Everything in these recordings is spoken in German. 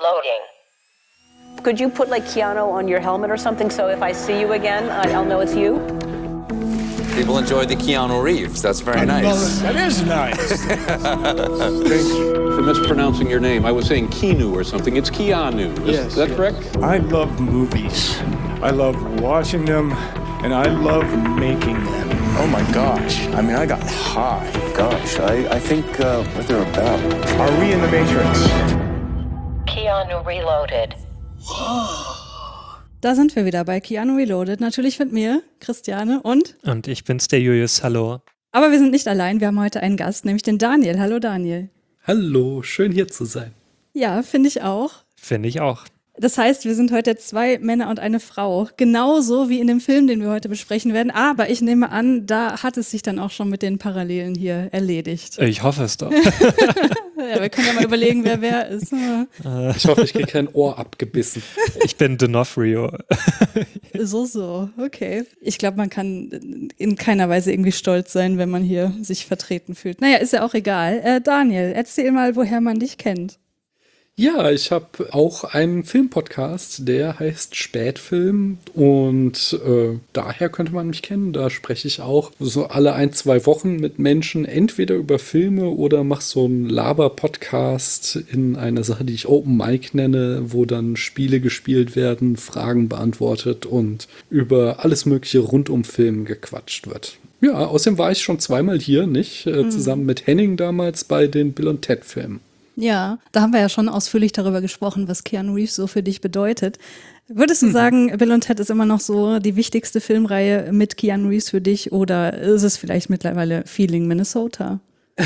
Loading. Could you put like Keanu on your helmet or something so if I see you again, I'll know it's you? People enjoy the Keanu Reeves. That's very nice. That is nice. Thank you for mispronouncing your name. I was saying Keanu or something. It's Keanu. Is that correct? I love movies. I love watching them, and I love making them. Oh my gosh. I mean, I got high. Gosh, I think what they're about. Are we in the Matrix? Keanu Reloaded. Da sind wir wieder bei Keanu Reloaded. Natürlich mit mir, Christiane und ich bin's, der Julius. Hallo. Aber wir sind nicht allein. Wir haben heute einen Gast, nämlich den Daniel. Hallo Daniel. Hallo, schön hier zu sein. Ja, finde ich auch. Finde ich auch. Das heißt, wir sind heute 2 Männer und eine Frau. Genauso wie in dem Film, den wir heute besprechen werden. Aber ich nehme an, da hat es sich dann auch schon mit den Parallelen hier erledigt. Ich hoffe es doch. Ja, wir können ja mal überlegen, wer ist. Ich hoffe, ich kriege kein Ohr abgebissen. Ich bin D'Onofrio. So, okay. Ich glaube, man kann in keiner Weise irgendwie stolz sein, wenn man hier sich vertreten fühlt. Naja, ist ja auch egal. Daniel, erzähl mal, woher man dich kennt. Ja, ich habe auch einen Filmpodcast, der heißt Spätfilm und daher könnte man mich kennen. Da spreche ich auch so alle 1-2 Wochen mit Menschen entweder über Filme oder mache so einen Laber-Podcast in einer Sache, die ich Open Mic nenne, wo dann Spiele gespielt werden, Fragen beantwortet und über alles Mögliche rund um Film gequatscht wird. Ja, außerdem war ich schon 2-mal hier, nicht? Zusammen mit Henning damals bei den Bill und Ted Filmen. Ja, da haben wir ja schon ausführlich darüber gesprochen, was Keanu Reeves so für dich bedeutet. Würdest du sagen, Bill und Ted ist immer noch so die wichtigste Filmreihe mit Keanu Reeves für dich oder ist es vielleicht mittlerweile Feeling Minnesota?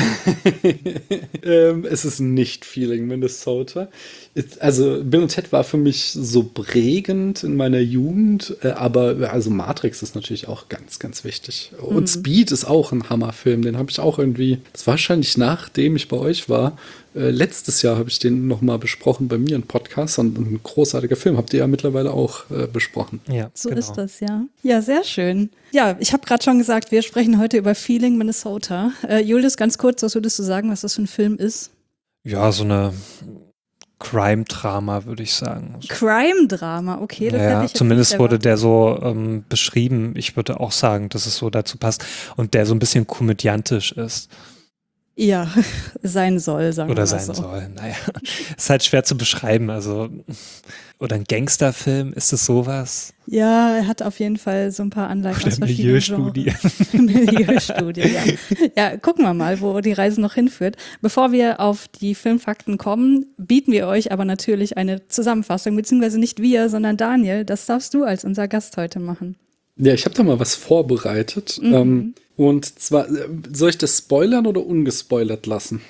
Es ist nicht Feeling Minnesota. Also Bill und Ted war für mich so prägend in meiner Jugend, aber also Matrix ist natürlich auch ganz, ganz wichtig. Und Speed ist auch ein Hammerfilm, den habe ich auch irgendwie, das war wahrscheinlich nachdem ich bei euch war, letztes Jahr habe ich den nochmal besprochen bei mir im Podcast und ein großartiger Film, habt ihr ja mittlerweile auch besprochen. Ja, so genau. Ist das, ja. Ja, sehr schön. Ja, ich habe gerade schon gesagt, wir sprechen heute über Feeling Minnesota. Julius, ganz kurz, was würdest du sagen, was das für ein Film ist? Ja, so eine Crime-Drama, würde ich sagen. Crime-Drama, okay. Das hätte ich jetzt zumindest nicht wurde der so beschrieben. Ich würde auch sagen, dass es so dazu passt und der so ein bisschen komödiantisch ist. Ja, sein soll, sagen wir mal so. Oder sein soll, naja. Ist halt schwer zu beschreiben, also oder ein Gangsterfilm, ist es sowas? Ja, er hat auf jeden Fall so ein paar Anleihen aus verschiedenen Milieustudie. Milieustudie, ja. Ja, gucken wir mal, wo die Reise noch hinführt. Bevor wir auf die Filmfakten kommen, bieten wir euch aber natürlich eine Zusammenfassung, beziehungsweise nicht wir, sondern Daniel, das darfst du als unser Gast heute machen. Ja, ich habe da mal was vorbereitet. Und zwar, soll ich das spoilern oder ungespoilert lassen?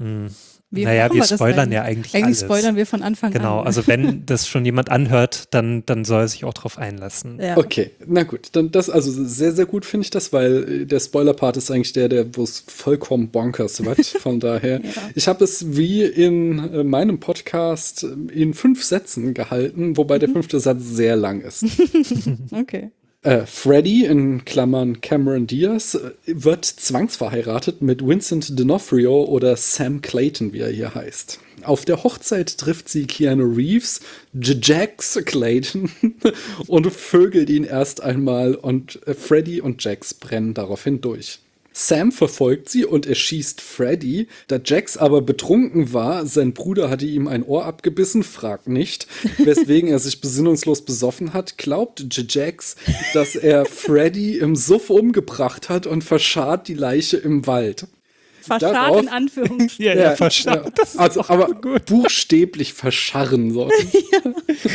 Naja, wir spoilern ja eigentlich alles. Eigentlich spoilern wir von Anfang an. Genau, also wenn das schon jemand anhört, dann soll er sich auch drauf einlassen. Ja. Okay, na gut. Dann das, also sehr, sehr gut finde ich das, weil der Spoiler-Part ist eigentlich wo es vollkommen bonkers wird. Von daher, ja. Ich habe es wie in meinem Podcast in 5 Sätzen gehalten, wobei der 5. Satz sehr lang ist. Okay. Freddy, in Klammern Cameron Diaz, wird zwangsverheiratet mit Vincent D'Onofrio oder Sam Clayton, wie er hier heißt. Auf der Hochzeit trifft sie Keanu Reeves, Jax Clayton und vögelt ihn erst einmal und Freddy und Jax brennen daraufhin durch. Sam verfolgt sie und erschießt Freddy. Da Jax aber betrunken war, sein Bruder hatte ihm ein Ohr abgebissen, fragt nicht, weswegen er sich besinnungslos besoffen hat, glaubt Jax, dass er Freddy im Suff umgebracht hat und verscharrt die Leiche im Wald. Verscharrt in Anführungsstrichen. Ja, verscharrt. Das ist also, aber gut. Buchstäblich verscharren. So. Ja.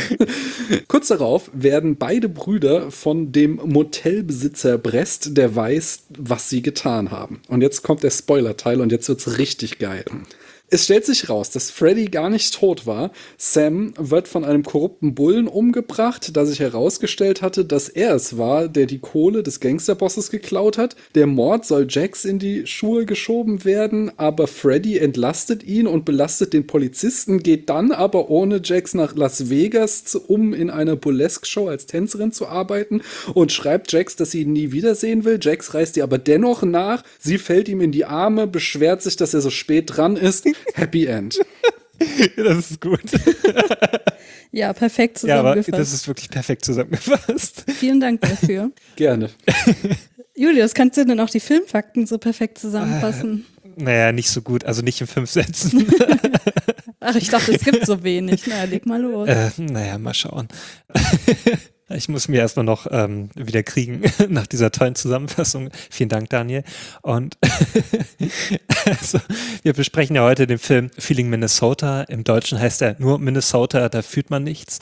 Kurz darauf werden beide Brüder von dem Motelbesitzer erpresst, der weiß, was sie getan haben. Und jetzt kommt der Spoiler-Teil und jetzt wird's richtig geil. Es stellt sich raus, dass Freddy gar nicht tot war. Sam wird von einem korrupten Bullen umgebracht, da sich herausgestellt hatte, dass er es war, der die Kohle des Gangsterbosses geklaut hat. Der Mord soll Jax in die Schuhe geschoben werden, aber Freddy entlastet ihn und belastet den Polizisten, geht dann aber ohne Jax nach Las Vegas, um in einer Burlesque-Show als Tänzerin zu arbeiten und schreibt Jax, dass sie ihn nie wiedersehen will. Jax reist ihr aber dennoch nach. Sie fällt ihm in die Arme, beschwert sich, dass er so spät dran ist. Happy End. Das ist gut. Ja, perfekt Ja, aber zusammengefasst. das ist wirklich perfekt zusammengefasst. Vielen Dank dafür. Gerne. Julius, kannst du denn auch die Filmfakten so perfekt zusammenfassen? Naja, nicht so gut, also nicht in 5 Sätzen. Ach, ich dachte, es gibt so wenig. Na, leg mal los. Naja, mal schauen. Ich muss mir erstmal noch wieder kriegen nach dieser tollen Zusammenfassung. Vielen Dank, Daniel. Und also, wir besprechen ja heute den Film Feeling Minnesota. Im Deutschen heißt er nur Minnesota, da fühlt man nichts.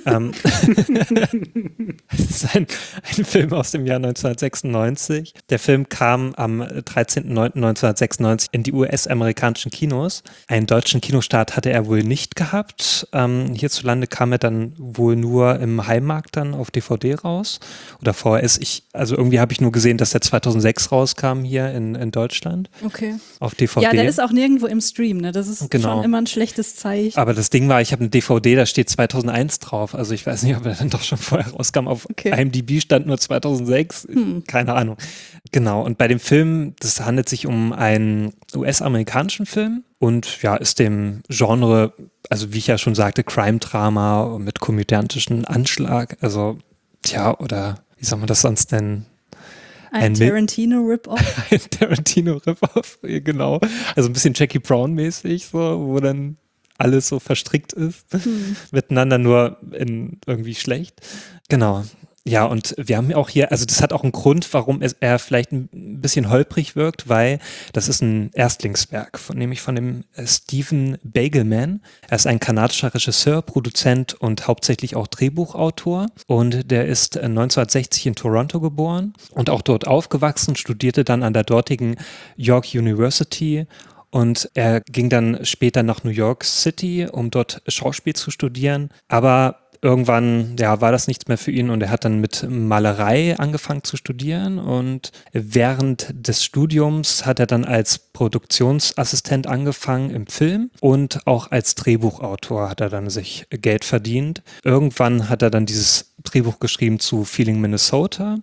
Es ist ein Film aus dem Jahr 1996. Der Film kam am 13.09.1996 in die US-amerikanischen Kinos. Einen deutschen Kinostart hatte er wohl nicht gehabt. Hierzulande kam er dann wohl nur im Heimmarkt dann auf DVD raus oder VHS. Also irgendwie habe ich nur gesehen, dass der 2006 rauskam hier in Deutschland. Okay. Auf DVD. Ja, der ist auch nirgendwo im Stream, ne? Das ist schon immer ein schlechtes Zeichen. Aber das Ding war, ich habe eine DVD, da steht 2001 drauf. Also ich weiß nicht, ob er dann doch schon vorher rauskam. Auf IMDb stand nur 2006. Keine Ahnung. Genau. Und bei dem Film, das handelt sich um einen US-amerikanischen Film und ja, ist dem Genre, also wie ich ja schon sagte, Crime-Drama mit komödiantischen Anschlag. Also, tja, oder wie soll man das sonst nennen? Ein Tarantino-Rip-Off? Ein Tarantino-Rip-Off, genau. Also ein bisschen Jackie Brown-mäßig, so, wo dann alles so verstrickt ist. Miteinander nur in irgendwie schlecht. Genau. Ja, und wir haben auch hier, also das hat auch einen Grund, warum er vielleicht ein bisschen holprig wirkt, weil das ist ein Erstlingswerk, nämlich von dem Stephen Bagelman. Er ist ein kanadischer Regisseur, Produzent und hauptsächlich auch Drehbuchautor. Und der ist 1960 in Toronto geboren und auch dort aufgewachsen, studierte dann an der dortigen York University. Und er ging dann später nach New York City, um dort Schauspiel zu studieren. Aber irgendwann, ja, war das nichts mehr für ihn und er hat dann mit Malerei angefangen zu studieren und während des Studiums hat er dann als Produktionsassistent angefangen im Film und auch als Drehbuchautor hat er dann sich Geld verdient. Irgendwann hat er dann dieses Drehbuch geschrieben zu Feeling Minnesota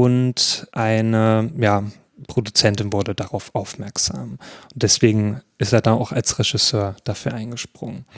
und eine, ja, Produzentin wurde darauf aufmerksam. Und deswegen ist er dann auch als Regisseur dafür eingesprungen.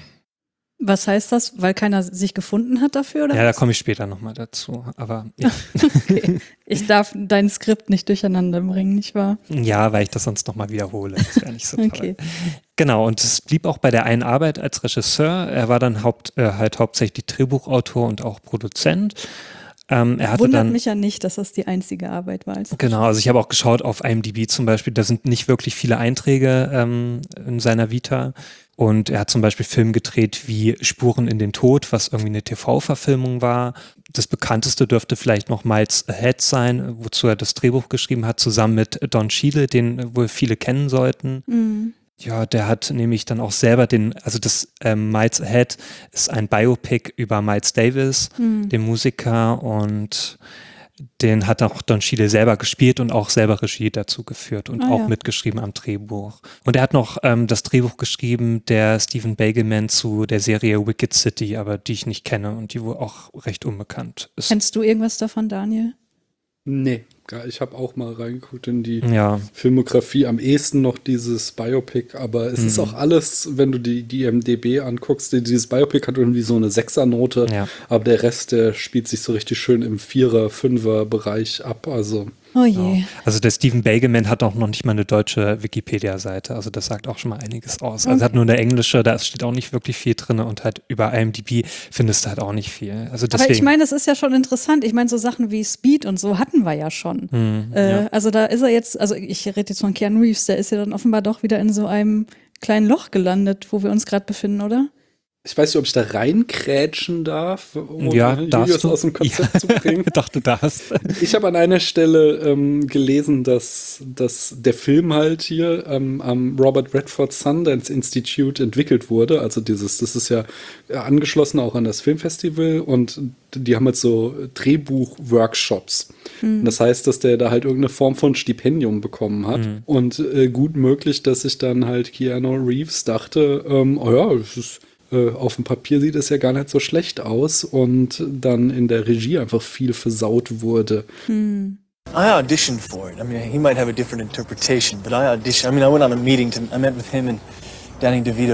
Was heißt das? Weil keiner sich gefunden hat dafür? Oder ja, was? da komme ich später nochmal dazu. Aber ja. Okay. Ich darf dein Skript nicht durcheinander bringen, nicht wahr? Ja, weil ich das sonst nochmal wiederhole. Das wäre nicht so toll. Okay. Genau, und es blieb auch bei der einen Arbeit als Regisseur. Er war dann hauptsächlich Drehbuchautor und auch Produzent. Er hatte Wundert dann, mich ja nicht, dass das die einzige Arbeit war. Genau, also ich habe auch geschaut auf IMDb zum Beispiel, da sind nicht wirklich viele Einträge in seiner Vita. Und er hat zum Beispiel Filme gedreht wie Spuren in den Tod, was irgendwie eine TV-Verfilmung war. Das bekannteste dürfte vielleicht noch Miles Ahead sein, wozu er das Drehbuch geschrieben hat, zusammen mit Don Cheadle, den wohl viele kennen sollten. Mhm. Ja, der hat nämlich dann auch selber das Miles Ahead ist ein Biopic über Miles Davis, den Musiker, und den hat auch Don Cheadle selber gespielt und auch selber Regie dazu geführt und auch mitgeschrieben am Drehbuch. Und er hat noch das Drehbuch geschrieben, der Stephen Bagelman, zu der Serie Wicked City, aber die ich nicht kenne und die wohl auch recht unbekannt ist. Kennst du irgendwas davon, Daniel? Nee, ich habe auch mal reingeguckt in die Filmografie, am ehesten noch dieses Biopic, aber es ist auch alles, wenn du die IMDb anguckst, dieses Biopic hat irgendwie so eine 6er-Note, aber der Rest, der spielt sich so richtig schön im 4er-, 5er-Bereich ab, also. Oh je. Also der Stephen Bagelman hat auch noch nicht mal eine deutsche Wikipedia-Seite, also das sagt auch schon mal einiges aus. Also er hat nur eine englische, da steht auch nicht wirklich viel drin und halt über IMDb findest du halt auch nicht viel. Also deswegen. Aber ich meine, das ist ja schon interessant. Ich meine, so Sachen wie Speed und so hatten wir ja schon. Also da ist er jetzt, also ich rede jetzt von Keanu Reeves, der ist ja dann offenbar doch wieder in so einem kleinen Loch gelandet, wo wir uns gerade befinden, oder? Ich weiß nicht, ob ich da reinkrätschen darf, um Julius aus dem Konzept zu bringen. Ich dachte, du darfst. Ich habe an einer Stelle gelesen, dass der Film halt hier am Robert Redford Sundance Institute entwickelt wurde. Also das ist ja angeschlossen auch an das Filmfestival und die haben halt so Drehbuch-Workshops. Das heißt, dass der da halt irgendeine Form von Stipendium bekommen hat. Und gut möglich, dass sich dann halt Keanu Reeves dachte, es ist auf dem Papier sieht es ja gar nicht so schlecht aus und dann in der Regie einfach viel versaut wurde. I auditioned for it. I mean, he might have a different interpretation, but I went on a meeting I met with him and Danny DeVito.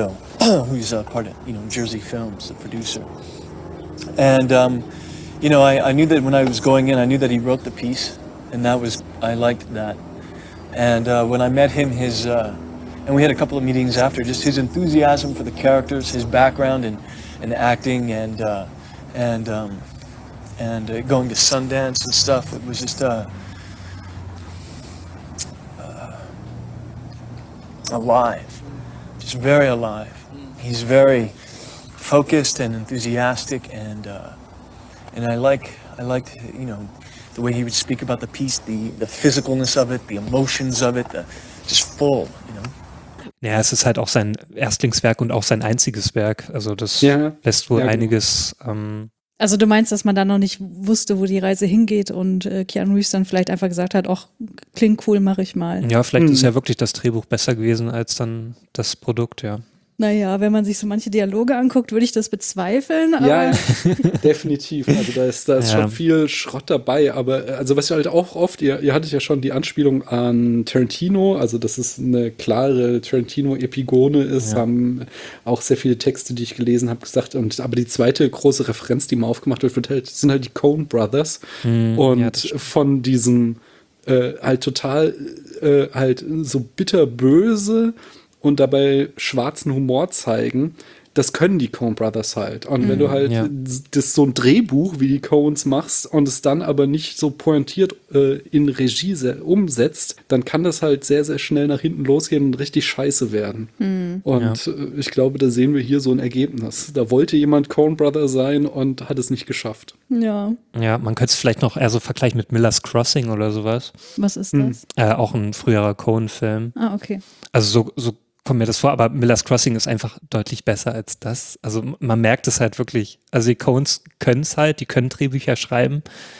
who's part of, Jersey Films, the producer. And, I knew that when I was going in, I knew that he wrote the piece, and I liked that. And when I met him, and we had a couple of meetings after, just his enthusiasm for the characters, his background in acting and going to Sundance and stuff, it was just alive, just very alive. He's very focused and enthusiastic, and I liked, the way he would speak about the piece, the physicalness of it, the emotions of it, just full, Ja, es ist halt auch sein Erstlingswerk und auch sein einziges Werk. Also das lässt wohl einiges. Also du meinst, dass man da noch nicht wusste, wo die Reise hingeht und Keanu Reeves dann vielleicht einfach gesagt hat, ach, klingt cool, mache ich mal. Ja, vielleicht ist ja wirklich das Drehbuch besser gewesen als dann das Produkt, ja. Naja, wenn man sich so manche Dialoge anguckt, würde ich das bezweifeln. Aber ja, definitiv. Also da ist schon viel Schrott dabei. Aber also was ihr halt auch oft, ihr hattet ja schon die Anspielung an Tarantino, also dass es eine klare Tarantino-Epigone ist, haben auch sehr viele Texte, die ich gelesen habe, gesagt. Aber die zweite große Referenz, die mal aufgemacht wird, sind halt die Coen Brothers. Und von diesem halt total halt so bitterböse und dabei schwarzen Humor zeigen, das können die Coen Brothers halt. Und wenn du halt das so ein Drehbuch wie die Coens machst und es dann aber nicht so pointiert in Regie umsetzt, dann kann das halt sehr, sehr schnell nach hinten losgehen und richtig scheiße werden. Und ich glaube, da sehen wir hier so ein Ergebnis. Da wollte jemand Coen Brother sein und hat es nicht geschafft. Ja. Ja, man könnte es vielleicht noch eher so vergleichen mit Miller's Crossing oder sowas. Was ist das? Auch ein früherer Coen-Film. Ah, okay. Also so kommt mir das vor, aber Miller's Crossing ist einfach deutlich besser als das. Also man merkt es halt wirklich. Also die Coens können es halt, die können Drehbücher schreiben.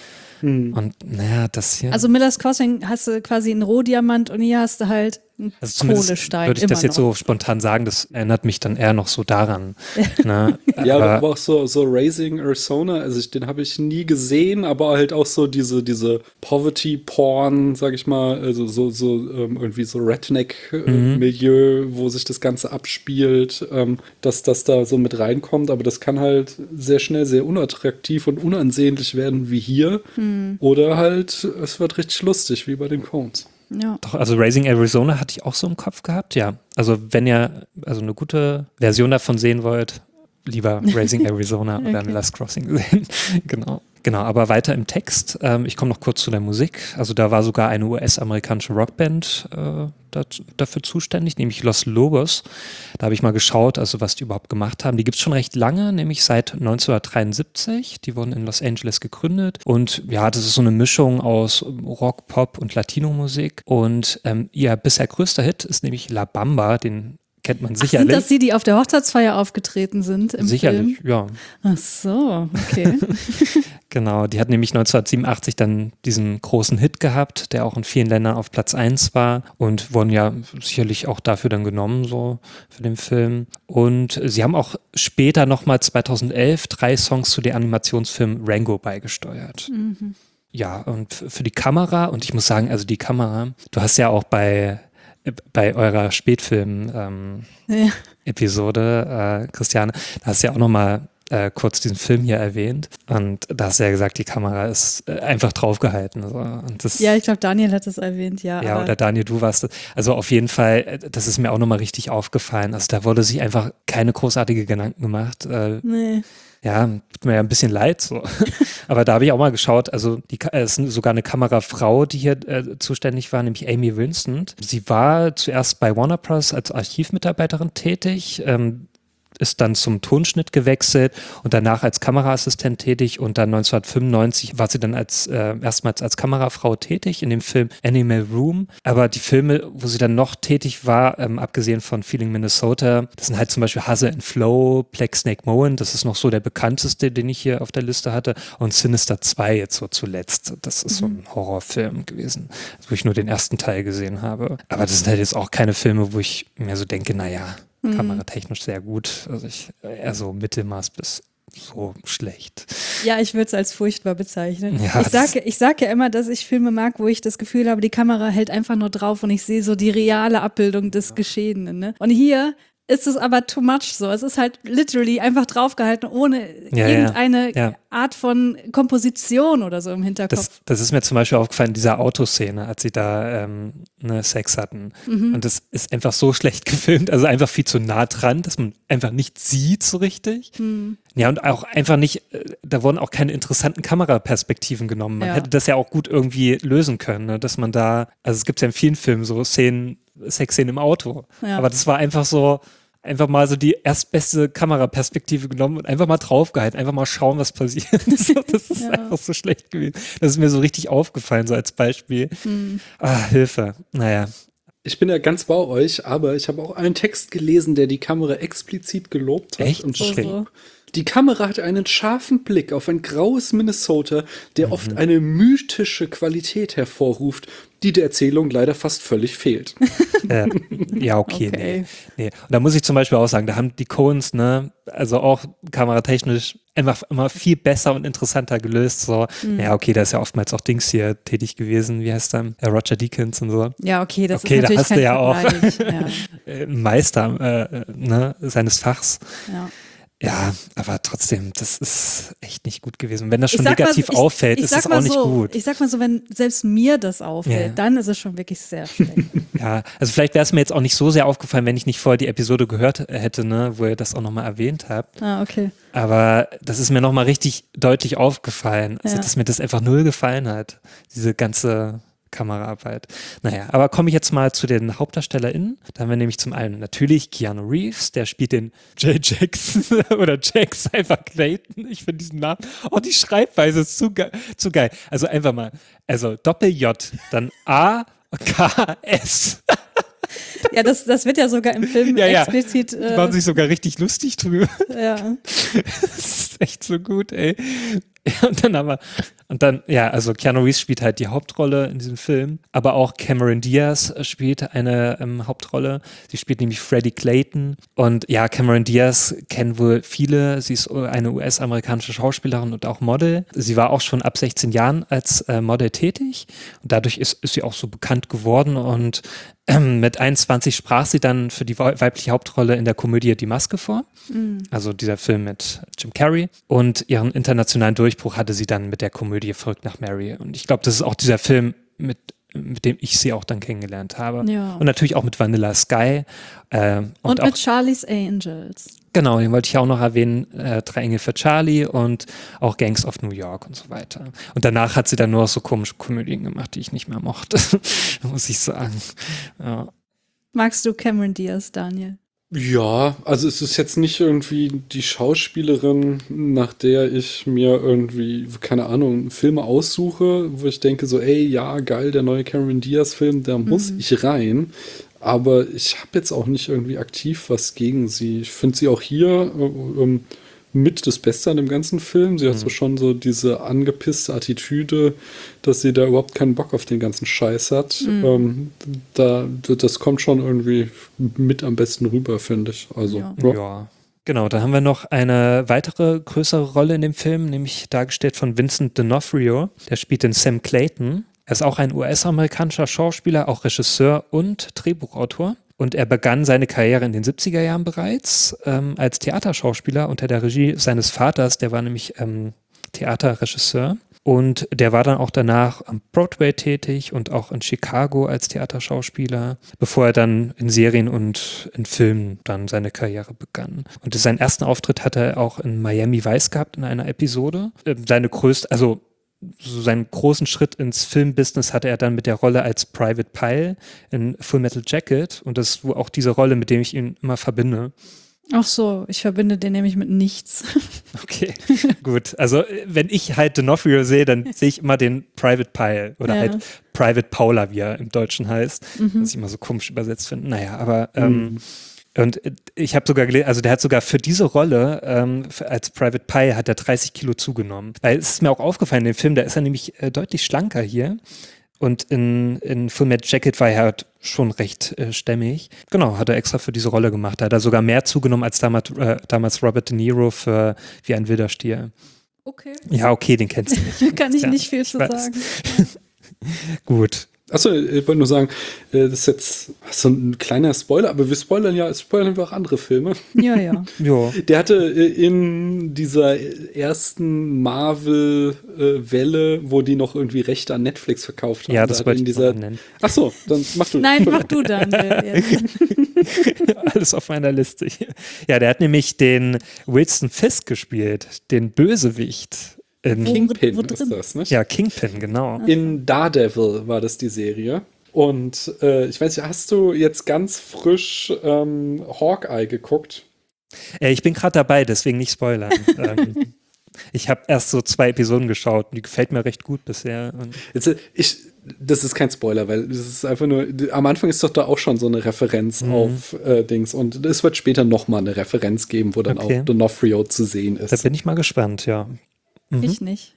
Und naja, das hier. Also Miller's Crossing hast du quasi einen Rohdiamant und hier hast du halt einen Kohlestein. Würde ich das jetzt so spontan sagen, das erinnert mich dann eher noch so daran. Ne? Ja, aber auch so Raising Arizona, also den habe ich nie gesehen, aber halt auch so diese Poverty-Porn, sag ich mal, also so irgendwie so Redneck-Milieu, wo sich das Ganze abspielt, dass das da so mit reinkommt, aber das kann halt sehr schnell sehr unattraktiv und unansehnlich werden wie hier. Oder halt, es wird richtig lustig, wie bei den Coens. Ja. Doch, also Raising Arizona hatte ich auch so im Kopf gehabt, ja. Also wenn ihr also eine gute Version davon sehen wollt, lieber Raising Arizona oder Miller's Crossing sehen. Genau, aber weiter im Text. Ich komme noch kurz zu der Musik. Also da war sogar eine US-amerikanische Rockband dafür zuständig, nämlich Los Lobos. Da habe ich mal geschaut, also was die überhaupt gemacht haben. Die gibt es schon recht lange, nämlich seit 1973. Die wurden in Los Angeles gegründet. Und ja, das ist so eine Mischung aus Rock, Pop und Latino-Musik. Und ihr bisher größter Hit ist nämlich La Bamba, den kennt man sicherlich. Sind das die auf der Hochzeitsfeier aufgetreten sind im Sicherlich, Film? ja. Ach so, okay. Genau, die hat nämlich 1987 dann diesen großen Hit gehabt, der auch in vielen Ländern auf Platz 1 war und wurden ja sicherlich auch dafür dann genommen, so für den Film. Und sie haben auch später nochmal 2011 3 Songs zu dem Animationsfilm Rango beigesteuert. Ja, und für die Kamera, und ich muss sagen, also die Kamera, du hast ja auch bei eurer Spätfilm-Episode, Christiane, da hast du ja auch nochmal kurz diesen Film hier erwähnt und da hast du ja gesagt, die Kamera ist einfach draufgehalten. So. Und das, ja, ich glaube, Daniel hat das erwähnt, ja. Ja, oder Daniel, du warst das. Also auf jeden Fall, das ist mir auch nochmal richtig aufgefallen. Also da wurde sich einfach keine großartige Gedanken gemacht. Nee. Ja, tut mir ja ein bisschen leid so. Aber da habe ich auch mal geschaut, also es ist sogar eine Kamerafrau, die hier zuständig war, nämlich Amy Vincent. Sie war zuerst bei Warner Bros. Als Archivmitarbeiterin tätig, ist dann zum Tonschnitt gewechselt und danach als Kameraassistent tätig und dann 1995 war sie dann erstmals als Kamerafrau tätig in dem Film Animal Room. Aber die Filme, wo sie dann noch tätig war, abgesehen von Feeling Minnesota, das sind halt zum Beispiel Hustle and Flow, Black Snake Moan, das ist noch so der bekannteste, den ich hier auf der Liste hatte, und Sinister 2 jetzt so zuletzt. Das ist so ein Horrorfilm gewesen, wo ich nur den ersten Teil gesehen habe. Aber das sind halt jetzt auch keine Filme, wo ich mir so denke, naja, kameratechnisch sehr gut. Also eher so Mittelmaß bis so schlecht. Ja, ich würde es als furchtbar bezeichnen. Ja, ich sag ja immer, dass ich Filme mag, wo ich das Gefühl habe, die Kamera hält einfach nur drauf und ich sehe so die reale Abbildung des Geschehenen. Ne? Und hier ist es aber too much so. Es ist halt literally einfach draufgehalten, ohne irgendeine Art von Komposition oder so im Hinterkopf. Das ist mir zum Beispiel aufgefallen in dieser Autoszene, als sie da Sex hatten. Und das ist einfach so schlecht gefilmt, also einfach viel zu nah dran, dass man einfach nicht sieht so richtig. Ja, und auch einfach nicht, da wurden auch keine interessanten Kameraperspektiven genommen. Man hätte das ja auch gut irgendwie lösen können, ne? Dass man da, also es gibt ja in vielen Filmen so Sexszenen im Auto. Ja. Aber das war einfach so, einfach mal so die erstbeste Kameraperspektive genommen und einfach mal draufgehalten, einfach mal schauen, was passiert. Das ist einfach so schlecht gewesen. Das ist mir so richtig aufgefallen, so als Beispiel. Hilfe. Naja. Ich bin ja ganz bei euch, aber ich habe auch einen Text gelesen, der die Kamera explizit gelobt hat. Echt? Und schrieb, die Kamera hat einen scharfen Blick auf ein graues Minnesota, der oft eine mythische Qualität hervorruft, die der Erzählung leider fast völlig fehlt. Ja, okay. Nee. Und da muss ich zum Beispiel auch sagen, da haben die Coens, ne, also auch kameratechnisch einfach immer viel besser und interessanter gelöst. So. Ja, okay, da ist ja oftmals auch Dings hier tätig gewesen. Wie heißt der? Roger Deakins und so. Ja, okay, das ist da natürlich hast kein du ja auch Vergleich. Meister seines Fachs. Ja. Ja, aber trotzdem, das ist echt nicht gut gewesen. Wenn das schon negativ auffällt, ist es auch nicht gut. Ich sag mal so, wenn selbst mir das auffällt, dann ist es schon wirklich sehr schlecht. Ja, also vielleicht wäre es mir jetzt auch nicht so sehr aufgefallen, wenn ich nicht vorher die Episode gehört hätte, ne, wo ihr das auch nochmal erwähnt habt. Okay. Aber das ist mir nochmal richtig deutlich aufgefallen, also dass mir das einfach null gefallen hat, diese ganze Kameraarbeit. Naja, aber komme ich jetzt mal zu den HauptdarstellerInnen. Da haben wir nämlich zum einen natürlich Keanu Reeves, der spielt den J. Jackson oder Jack Cypher Clayton. Ich finde diesen Namen, die Schreibweise ist zu geil. Also einfach mal, also Doppel-J, dann A-K-S. Ja, das wird ja sogar im Film explizit. Die machen sich sogar richtig lustig drüber. Ja. Das ist echt so gut, ey. Ja, also Keanu Reeves spielt halt die Hauptrolle in diesem Film, aber auch Cameron Diaz spielt eine Hauptrolle. Sie spielt nämlich Freddie Clayton und ja, Cameron Diaz kennen wohl viele. Sie ist eine US-amerikanische Schauspielerin und auch Model. Sie war auch schon ab 16 Jahren als Model tätig und dadurch ist sie auch so bekannt geworden und mit 21 sprach sie dann für die weibliche Hauptrolle in der Komödie Die Maske vor, also dieser Film mit Jim Carrey, und ihren internationalen Durchbruch hatte sie dann mit der Komödie Verrückt nach Mary, und ich glaube, das ist auch dieser Film, mit dem ich sie auch dann kennengelernt habe. Ja. Und natürlich auch mit Vanilla Sky. Und mit Charlie's Angels. Genau, den wollte ich auch noch erwähnen, Drei Engel für Charlie und auch Gangs of New York und so weiter. Und danach hat sie dann nur so komische Komödien gemacht, die ich nicht mehr mochte, muss ich sagen. Ja. Magst du Cameron Diaz, Daniel? Ja, also es ist jetzt nicht irgendwie die Schauspielerin, nach der ich mir irgendwie, keine Ahnung, Filme aussuche, wo ich denke so, ey, ja, geil, der neue Cameron Diaz-Film, da muss ich rein. Aber ich habe jetzt auch nicht irgendwie aktiv was gegen sie. Ich finde sie auch hier mit das Beste an dem ganzen Film. Sie hat so schon so diese angepisste Attitüde, dass sie da überhaupt keinen Bock auf den ganzen Scheiß hat. Das kommt schon irgendwie mit am besten rüber, finde ich. Also, ja. Genau, da haben wir noch eine weitere größere Rolle in dem Film, nämlich dargestellt von Vincent D'Onofrio. Der spielt den Sam Clayton. Er ist auch ein US-amerikanischer Schauspieler, auch Regisseur und Drehbuchautor. Und er begann seine Karriere in den 70er Jahren bereits als Theaterschauspieler unter der Regie seines Vaters. Der war nämlich Theaterregisseur. Und der war dann auch danach am Broadway tätig und auch in Chicago als Theaterschauspieler, bevor er dann in Serien und in Filmen dann seine Karriere begann. Und seinen ersten Auftritt hatte er auch in Miami Vice gehabt in einer Episode. Seinen großen Schritt ins Filmbusiness hatte er dann mit der Rolle als Private Pyle in Full Metal Jacket. Und das ist auch diese Rolle, mit der ich ihn immer verbinde. Ach so, ich verbinde den nämlich mit nichts. Okay, gut. Also wenn ich halt D'Onofrio sehe, dann sehe ich immer den Private Pyle oder halt Private Paula, wie er im Deutschen heißt. Was ich immer so komisch übersetzt finde. Naja, aber und ich habe sogar gelesen, also der hat sogar für diese Rolle als Private Pyle hat er 30 Kilo zugenommen. Weil es ist mir auch aufgefallen, in dem Film, da ist er nämlich deutlich schlanker hier. Und in Full Metal Jacket war er halt schon recht stämmig. Genau, hat er extra für diese Rolle gemacht. Da hat er sogar mehr zugenommen als damals Robert De Niro für Wie ein wilder Stier. Okay. Ja, okay, den kennst du nicht. Kann ich nicht viel zu sagen. Gut. Achso, ich wollte nur sagen, das ist jetzt so ein kleiner Spoiler, aber wir spoilern wir auch andere Filme. Ja, ja. Ja. Der hatte in dieser ersten Marvel-Welle, wo die noch irgendwie Rechte an Netflix verkauft haben. Ja, das wollte ich noch nennen. Achso, dann mach du. Nein, mach du dann. Alles auf meiner Liste hier. Ja, der hat nämlich den Wilson Fisk gespielt, den Bösewicht. Kingpin ist das, nicht? Ja, Kingpin, genau. In Daredevil war das die Serie. Und ich weiß nicht, hast du jetzt ganz frisch Hawkeye geguckt? Ich bin gerade dabei, deswegen nicht spoilern. Ich habe erst so 2 Episoden geschaut und die gefällt mir recht gut bisher. Und das ist kein Spoiler, weil das ist einfach nur, am Anfang ist doch da auch schon so eine Referenz auf Dings und es wird später nochmal eine Referenz geben, wo dann auch D'Onofrio zu sehen ist. Da bin ich mal gespannt, ja. Ich nicht.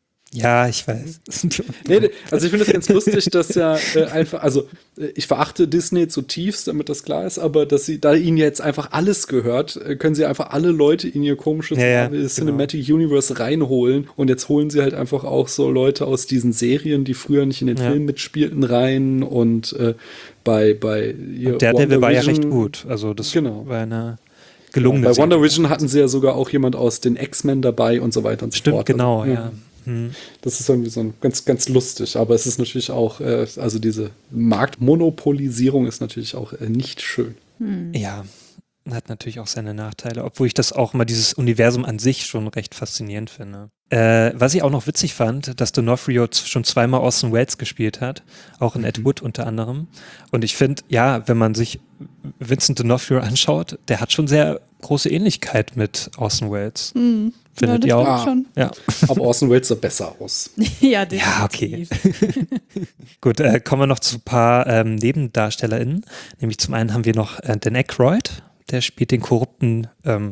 Ja, ich weiß. Nee, also ich finde das ganz lustig, dass ja einfach, also ich verachte Disney zutiefst, damit das klar ist, aber dass sie, da ihnen jetzt einfach alles gehört, können sie einfach alle Leute in ihr komisches Marvel Cinematic Universe reinholen und jetzt holen sie halt einfach auch so Leute aus diesen Serien, die früher nicht in den Filmen mitspielten, rein und bei Daredevil war ja recht gut, also das war eine gelungene Bei Wonder Vision hatten sie ja sogar auch jemand aus den X-Men dabei und so weiter und so fort. Stimmt, genau, ja. Das ist irgendwie so ein ganz, ganz lustig, aber es ist natürlich auch, also diese Marktmonopolisierung ist natürlich auch nicht schön. Ja, hat natürlich auch seine Nachteile, obwohl ich das auch mal dieses Universum an sich schon recht faszinierend finde. Was ich auch noch witzig fand, dass D'Onofrio schon 2-mal Orson Welles gespielt hat, auch in Ed Wood unter anderem. Und ich finde, ja, wenn man sich Vincent D'Onofrio anschaut, der hat schon sehr große Ähnlichkeit mit Orson Welles. Findet ihr auch? Schon. Ja. Aber Orson Welles sah besser aus. Ja, definitiv. Ja, okay. Gut, kommen wir noch zu ein paar NebendarstellerInnen. Nämlich zum einen haben wir noch Dan Aykroyd, der spielt den korrupten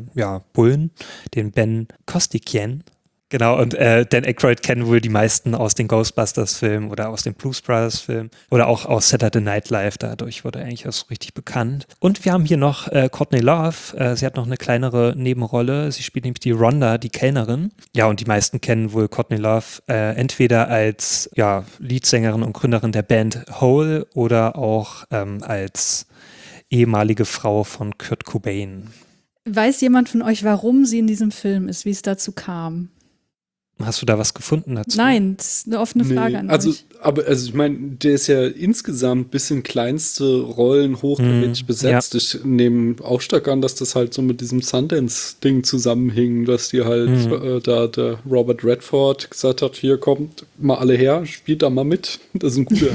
Bullen, den Ben Costikian. Genau, und Dan Aykroyd kennen wohl die meisten aus den Ghostbusters-Filmen oder aus den Blues Brothers-Filmen oder auch aus Saturday Night Live, dadurch wurde er eigentlich auch so richtig bekannt. Und wir haben hier noch Courtney Love, sie hat noch eine kleinere Nebenrolle, sie spielt nämlich die Rhonda, die Kellnerin. Ja, und die meisten kennen wohl Courtney Love entweder als Leadsängerin und Gründerin der Band Hole oder auch als ehemalige Frau von Kurt Cobain. Weiß jemand von euch, warum sie in diesem Film ist, wie es dazu kam? Hast du da was gefunden dazu? Nein, das ist eine offene Frage an euch. Aber ich meine, der ist ja insgesamt ein bisschen kleinste Rollen hochkarätig besetzt. Ich nehme auch stark an, dass das halt so mit diesem Sundance-Ding zusammenhing, dass die halt da der Robert Redford gesagt hat, hier kommt mal alle her, spielt da mal mit. Das ist ein guter.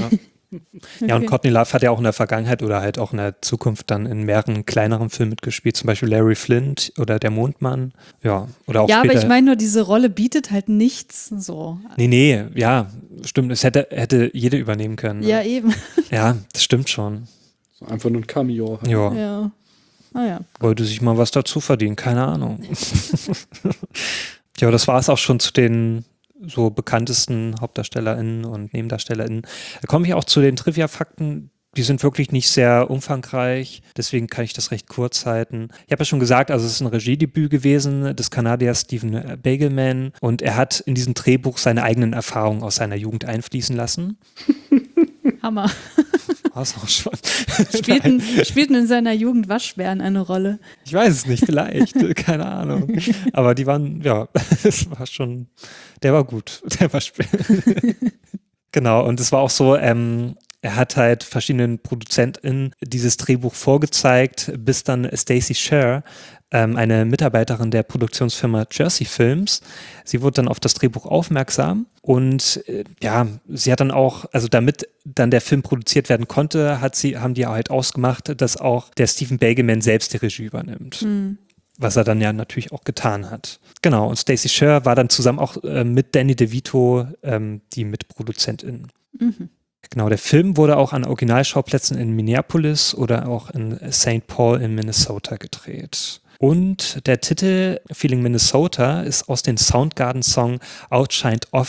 Ja, und Courtney Love hat ja auch in der Vergangenheit oder halt auch in der Zukunft dann in mehreren kleineren Filmen mitgespielt, zum Beispiel Larry Flint oder Der Mondmann. Ja, oder auch später. Aber ich meine nur, diese Rolle bietet halt nichts so. Nee, ja, stimmt. Es hätte jede übernehmen können. Ja, eben. Ja, das stimmt schon. So einfach nur ein Cameo. Halt. Ja. Ja. Wollte sich mal was dazu verdienen, keine Ahnung. Ja, das war es auch schon zu den so bekanntesten HauptdarstellerInnen und NebendarstellerInnen. Da komme ich auch zu den Trivia-Fakten. Die sind wirklich nicht sehr umfangreich, deswegen kann ich das recht kurz halten. Ich habe ja schon gesagt, also es ist ein Regiedebüt gewesen des Kanadiers Stephen Bagelman und er hat in diesem Drehbuch seine eigenen Erfahrungen aus seiner Jugend einfließen lassen. Hammer. War's auch schon. Spielten in seiner Jugend Waschbären eine Rolle? Ich weiß es nicht, vielleicht, keine Ahnung. Aber die waren, das war schon, der war gut, der Waschbär. Genau, und es war auch so, er hat halt verschiedenen ProduzentInnen dieses Drehbuch vorgezeigt, bis dann Stacey Sher, eine Mitarbeiterin der Produktionsfirma Jersey Films, sie wurde dann auf das Drehbuch aufmerksam und sie hat dann auch, also damit dann der Film produziert werden konnte, haben die halt ausgemacht, dass auch der Stephen Bagelman selbst die Regie übernimmt. Was er dann ja natürlich auch getan hat. Genau, und Stacey Sher war dann zusammen auch mit Danny DeVito die Mitproduzentin. Genau, der Film wurde auch an Originalschauplätzen in Minneapolis oder auch in St. Paul in Minnesota gedreht. Und der Titel Feeling Minnesota ist aus dem Soundgarden-Song Outshined Off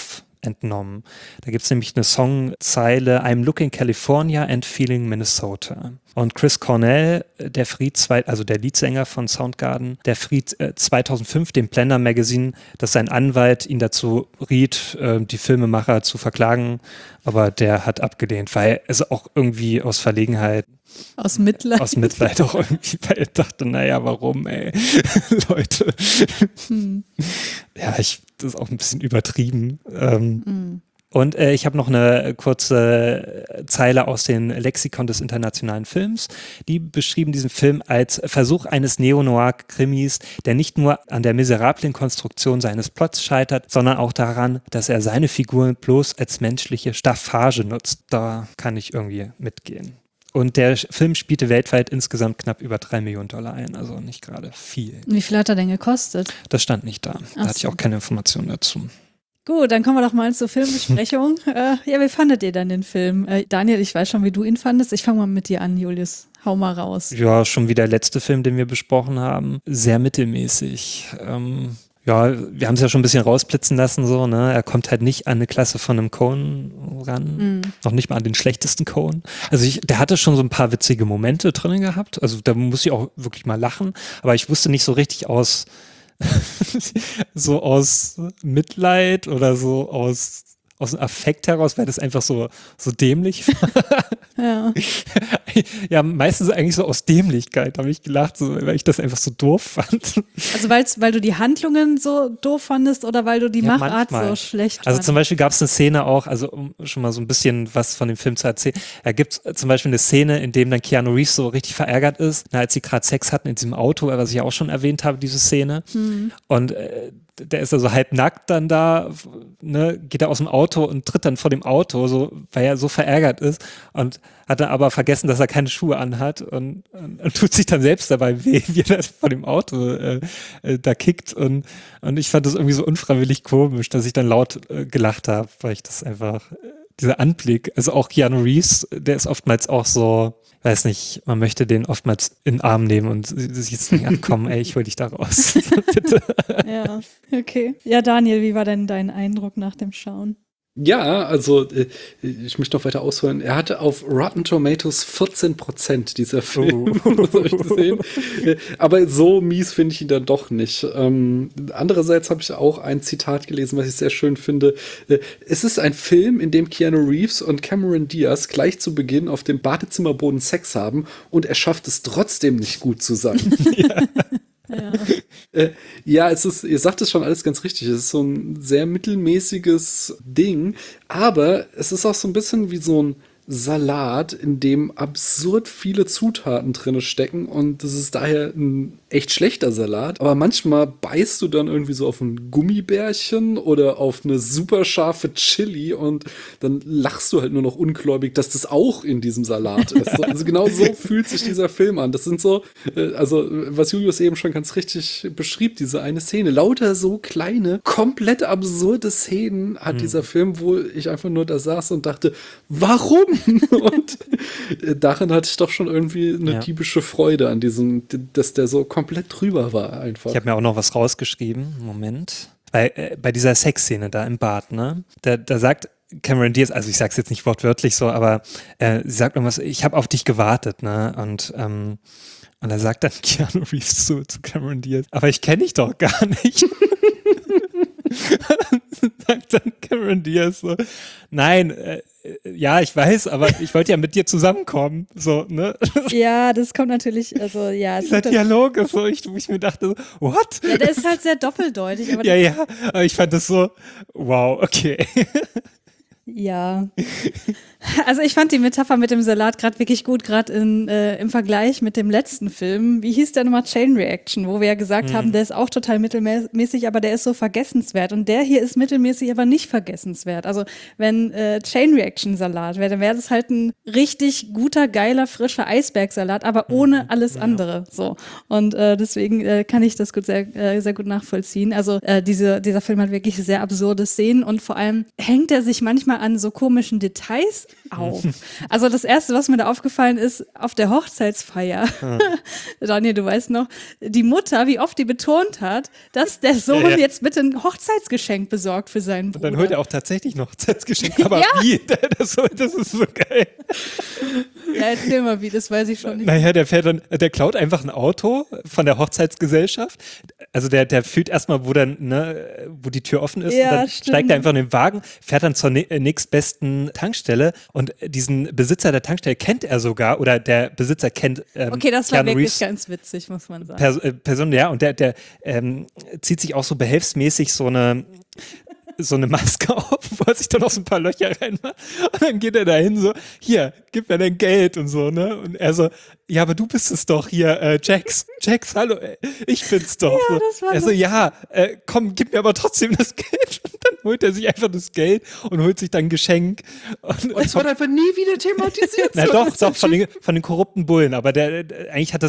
entnommen. Da gibt es nämlich eine Songzeile I'm looking California and feeling Minnesota. Und Chris Cornell, der Leadsänger von Soundgarden, der fried 2005 dem Blender Magazine, dass sein Anwalt ihn dazu riet, die Filmemacher zu verklagen, aber der hat abgelehnt, weil es auch irgendwie aus Verlegenheit Aus Mitleid. Aus Mitleid auch irgendwie, weil ich dachte, naja, warum, ey, Leute. Ja, das ist auch ein bisschen übertrieben. Und ich habe noch eine kurze Zeile aus dem Lexikon des internationalen Films. Die beschrieben diesen Film als Versuch eines Neo-Noir-Krimis, der nicht nur an der miserablen Konstruktion seines Plots scheitert, sondern auch daran, dass er seine Figuren bloß als menschliche Staffage nutzt. Da kann ich irgendwie mitgehen. Und der Film spielte weltweit insgesamt knapp über $3 Millionen ein, also nicht gerade viel. Wie viel hat er denn gekostet? Das stand nicht da. Da hatte ich auch keine Informationen dazu. Gut, dann kommen wir doch mal zur Filmbesprechung. Wie fandet ihr dann den Film? Daniel, ich weiß schon, wie du ihn fandest. Ich fange mal mit dir an, Julius. Hau mal raus. Ja, schon wie der letzte Film, den wir besprochen haben. Sehr mittelmäßig. Ja, wir haben es ja schon ein bisschen rausblitzen lassen, so, ne? Er kommt halt nicht an eine Klasse von einem Coen ran. Noch nicht mal an den schlechtesten Coen. Also der hatte schon so ein paar witzige Momente drin gehabt. Also da muss ich auch wirklich mal lachen. Aber ich wusste nicht so richtig aus Mitleid oder so aus dem Affekt heraus, weil das einfach so dämlich war. Ja. Ja, meistens eigentlich so aus Dämlichkeit habe ich gelacht, so, weil ich das einfach so doof fand. Also weil du die Handlungen so doof fandest oder weil du die Machart so schlecht fandest? Also zum Beispiel gab es eine Szene auch, also um schon mal so ein bisschen was von dem Film zu erzählen, da gibt es zum Beispiel eine Szene, in dem dann Keanu Reeves so richtig verärgert ist, als sie gerade Sex hatten in diesem Auto, was ich auch schon erwähnt habe, diese Szene. Und der ist also halb nackt dann da, ne, geht er aus dem Auto und tritt dann vor dem Auto, so, weil er so verärgert ist und hat dann aber vergessen, dass er keine Schuhe anhat und tut sich dann selbst dabei weh, wie er vor dem Auto da kickt und ich fand das irgendwie so unfreiwillig komisch, dass ich dann laut gelacht habe, weil ich das einfach, dieser Anblick, also auch Keanu Reeves, der ist oftmals auch so, weiß nicht, man möchte den oftmals in den Arm nehmen und sich jetzt denken, komm, ey, ich hol dich da raus. Bitte. Ja, okay. Ja, Daniel, wie war denn dein Eindruck nach dem Schauen? Ja, also ich möchte noch weiter ausholen. Er hatte auf Rotten Tomatoes 14% dieser Film. Das habe ich gesehen. Aber so mies finde ich ihn dann doch nicht. Andererseits habe ich auch ein Zitat gelesen, was ich sehr schön finde. Es ist ein Film, in dem Keanu Reeves und Cameron Diaz gleich zu Beginn auf dem Badezimmerboden Sex haben und er schafft es trotzdem nicht gut zu sein. Ja. Ja, es ist, ihr sagt es schon alles ganz richtig. Es ist so ein sehr mittelmäßiges Ding, aber es ist auch so ein bisschen wie so ein Salat, in dem absurd viele Zutaten drin stecken und das ist daher ein echt schlechter Salat. Aber manchmal beißt du dann irgendwie so auf ein Gummibärchen oder auf eine super scharfe Chili und dann lachst du halt nur noch ungläubig, dass das auch in diesem Salat ist. Also genau so fühlt sich dieser Film an. Das sind so, also was Julius eben schon ganz richtig beschrieb, diese eine Szene. Lauter so kleine, komplett absurde Szenen hat dieser Film, wo ich einfach nur da saß und dachte, warum? Und darin hatte ich doch schon irgendwie eine diebische Freude an diesem, dass der so komplett drüber war einfach. Ich habe mir auch noch was rausgeschrieben. Moment. Bei dieser Sexszene da im Bad, ne? Da sagt Cameron Diaz, also ich sag's jetzt nicht wortwörtlich so, aber sie sagt irgendwas, ich habe auf dich gewartet, ne? Und da sagt dann Keanu Reeves zu Cameron Diaz, aber ich kenne dich doch gar nicht. Sagt dann Cameron Diaz so, nein, ja, ich weiß, aber ich wollte ja mit dir zusammenkommen, so, ne? Ja, das kommt natürlich, also, ja. Dieser Dialog ist so, wo ich mir dachte, what? Ja, der ist halt sehr doppeldeutig. Aber aber ich fand das so, wow, okay. Ja. Also ich fand die Metapher mit dem Salat gerade wirklich gut, gerade im Vergleich mit dem letzten Film. Wie hieß der nochmal? Chain Reaction, wo wir ja gesagt haben, der ist auch total mittelmäßig, aber der ist so vergessenswert. Und der hier ist mittelmäßig, aber nicht vergessenswert. Also wenn Chain Reaction Salat wäre, dann wäre das halt ein richtig guter, geiler, frischer Eisbergsalat, aber ohne alles andere. So. Und deswegen kann ich das sehr gut nachvollziehen. Also dieser Film hat wirklich sehr absurde Szenen und vor allem hängt er sich manchmal immer an so komischen Details auf. Also das Erste, was mir da aufgefallen ist, auf der Hochzeitsfeier, Daniel, du weißt noch, die Mutter, wie oft die betont hat, dass der Sohn jetzt bitte ein Hochzeitsgeschenk besorgt für seinen Bruder. Und dann holt er auch tatsächlich noch Hochzeitsgeschenk, aber wie? Das ist so geil. Ja, erzähl mal wie, das weiß ich schon nicht. Naja, der klaut einfach ein Auto von der Hochzeitsgesellschaft. Also der fühlt erstmal, wo die Tür offen ist, und dann steigt er einfach in den Wagen, fährt dann zur nächstbesten Tankstelle und diesen Besitzer der Tankstelle kennt er sogar, oder der Besitzer kennt okay, das war Keanu wirklich Reeves ganz witzig, muss man sagen. Person, ja, und der zieht sich auch so behelfsmäßig so eine Maske auf, wo er sich dann noch so ein paar Löcher reinmacht. Und dann geht er dahin so, hier, gib mir dein Geld und so, ne? Und er so, ja, aber du bist es doch hier, Jax, hallo, ich bin's doch. Ja, so. das war Er so, ja, komm, gib mir aber trotzdem das Geld. Und dann holt er sich einfach das Geld und holt sich dann ein Geschenk. Und es wird einfach nie wieder thematisiert. Na doch, von den korrupten Bullen, aber eigentlich hat das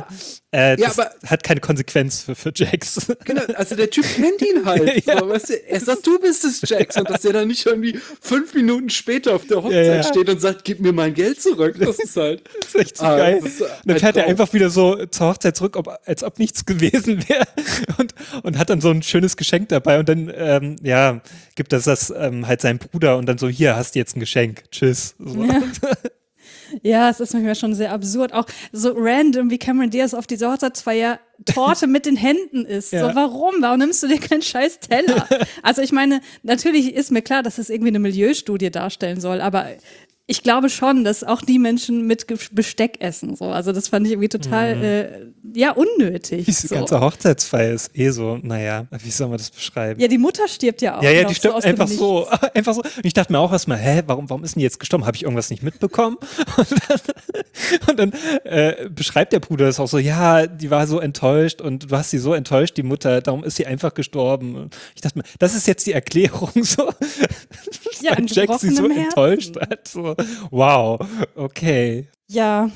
hat keine Konsequenz für Jax. Genau, also der Typ kennt ihn halt. Ja. So, weißt du, er sagt, du bist es, Jax. Und dass der dann nicht irgendwie 5 Minuten später auf der Hochzeit steht und sagt, gib mir mein Geld zurück. Das ist halt. Das ist echt so geil. Dann fährt er einfach wieder so zur Hochzeit zurück, als ob nichts gewesen wäre. Und hat dann so ein schönes Geschenk dabei. Und dann, gibt das halt seinem Bruder und dann so, hier, hast du jetzt ein Geschenk. Tschüss. So. Ja. Ja, es ist manchmal schon sehr absurd. Auch so random, wie Cameron Diaz auf dieser Hochzeitsfeier Torte mit den Händen isst. Ja. So, warum? Warum nimmst du dir keinen scheiß Teller? Also ich meine, natürlich ist mir klar, dass es irgendwie eine Milieustudie darstellen soll, aber ich glaube schon, dass auch die Menschen mit Besteck essen. So. Also das fand ich irgendwie total unnötig. Diese ganze Hochzeitsfeier ist so, naja, wie soll man das beschreiben? Ja, die Mutter stirbt ja auch. Ja, noch die stirbt so einfach so. Und ich dachte mir auch erstmal, warum ist denn die jetzt gestorben? Habe ich irgendwas nicht mitbekommen? Und dann beschreibt der Bruder das auch so, ja, die war so enttäuscht und du hast sie so enttäuscht, die Mutter, darum ist sie einfach gestorben. Und ich dachte mir, das ist jetzt die Erklärung so, ja, weil Jack sie so enttäuscht hat. So, wow, okay. Ja,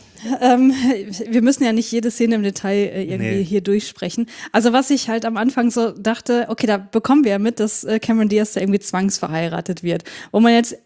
wir müssen ja nicht jede Szene im Detail irgendwie hier durchsprechen. Also was ich halt am Anfang so dachte, okay, da bekommen wir ja mit, dass Cameron Diaz da irgendwie zwangsverheiratet wird. Wo man jetzt,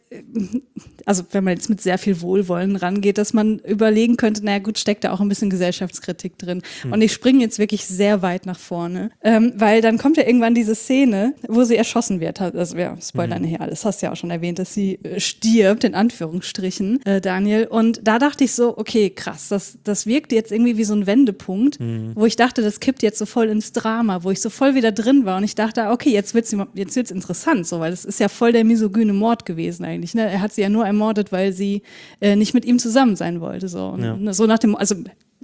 also wenn man jetzt mit sehr viel Wohlwollen rangeht, dass man überlegen könnte, naja gut, steckt da auch ein bisschen Gesellschaftskritik drin. Und ich springe jetzt wirklich sehr weit nach vorne, weil dann kommt ja irgendwann diese Szene, wo sie erschossen wird. Also wir spoilern hier alles, hast ja auch schon erwähnt, dass sie stirbt, in Anführungsstrichen, Daniel. Und da dachte ich so, okay, krass, das wirkt jetzt irgendwie wie so ein Wendepunkt, wo ich dachte, das kippt jetzt so voll ins Drama, wo ich so voll wieder drin war und ich dachte, okay, jetzt wird's interessant, so, weil das ist ja voll der misogyne Mord gewesen eigentlich, ne? Er hat sie ja nur ermordet, weil sie nicht mit ihm zusammen sein wollte, so. Und so nach dem, also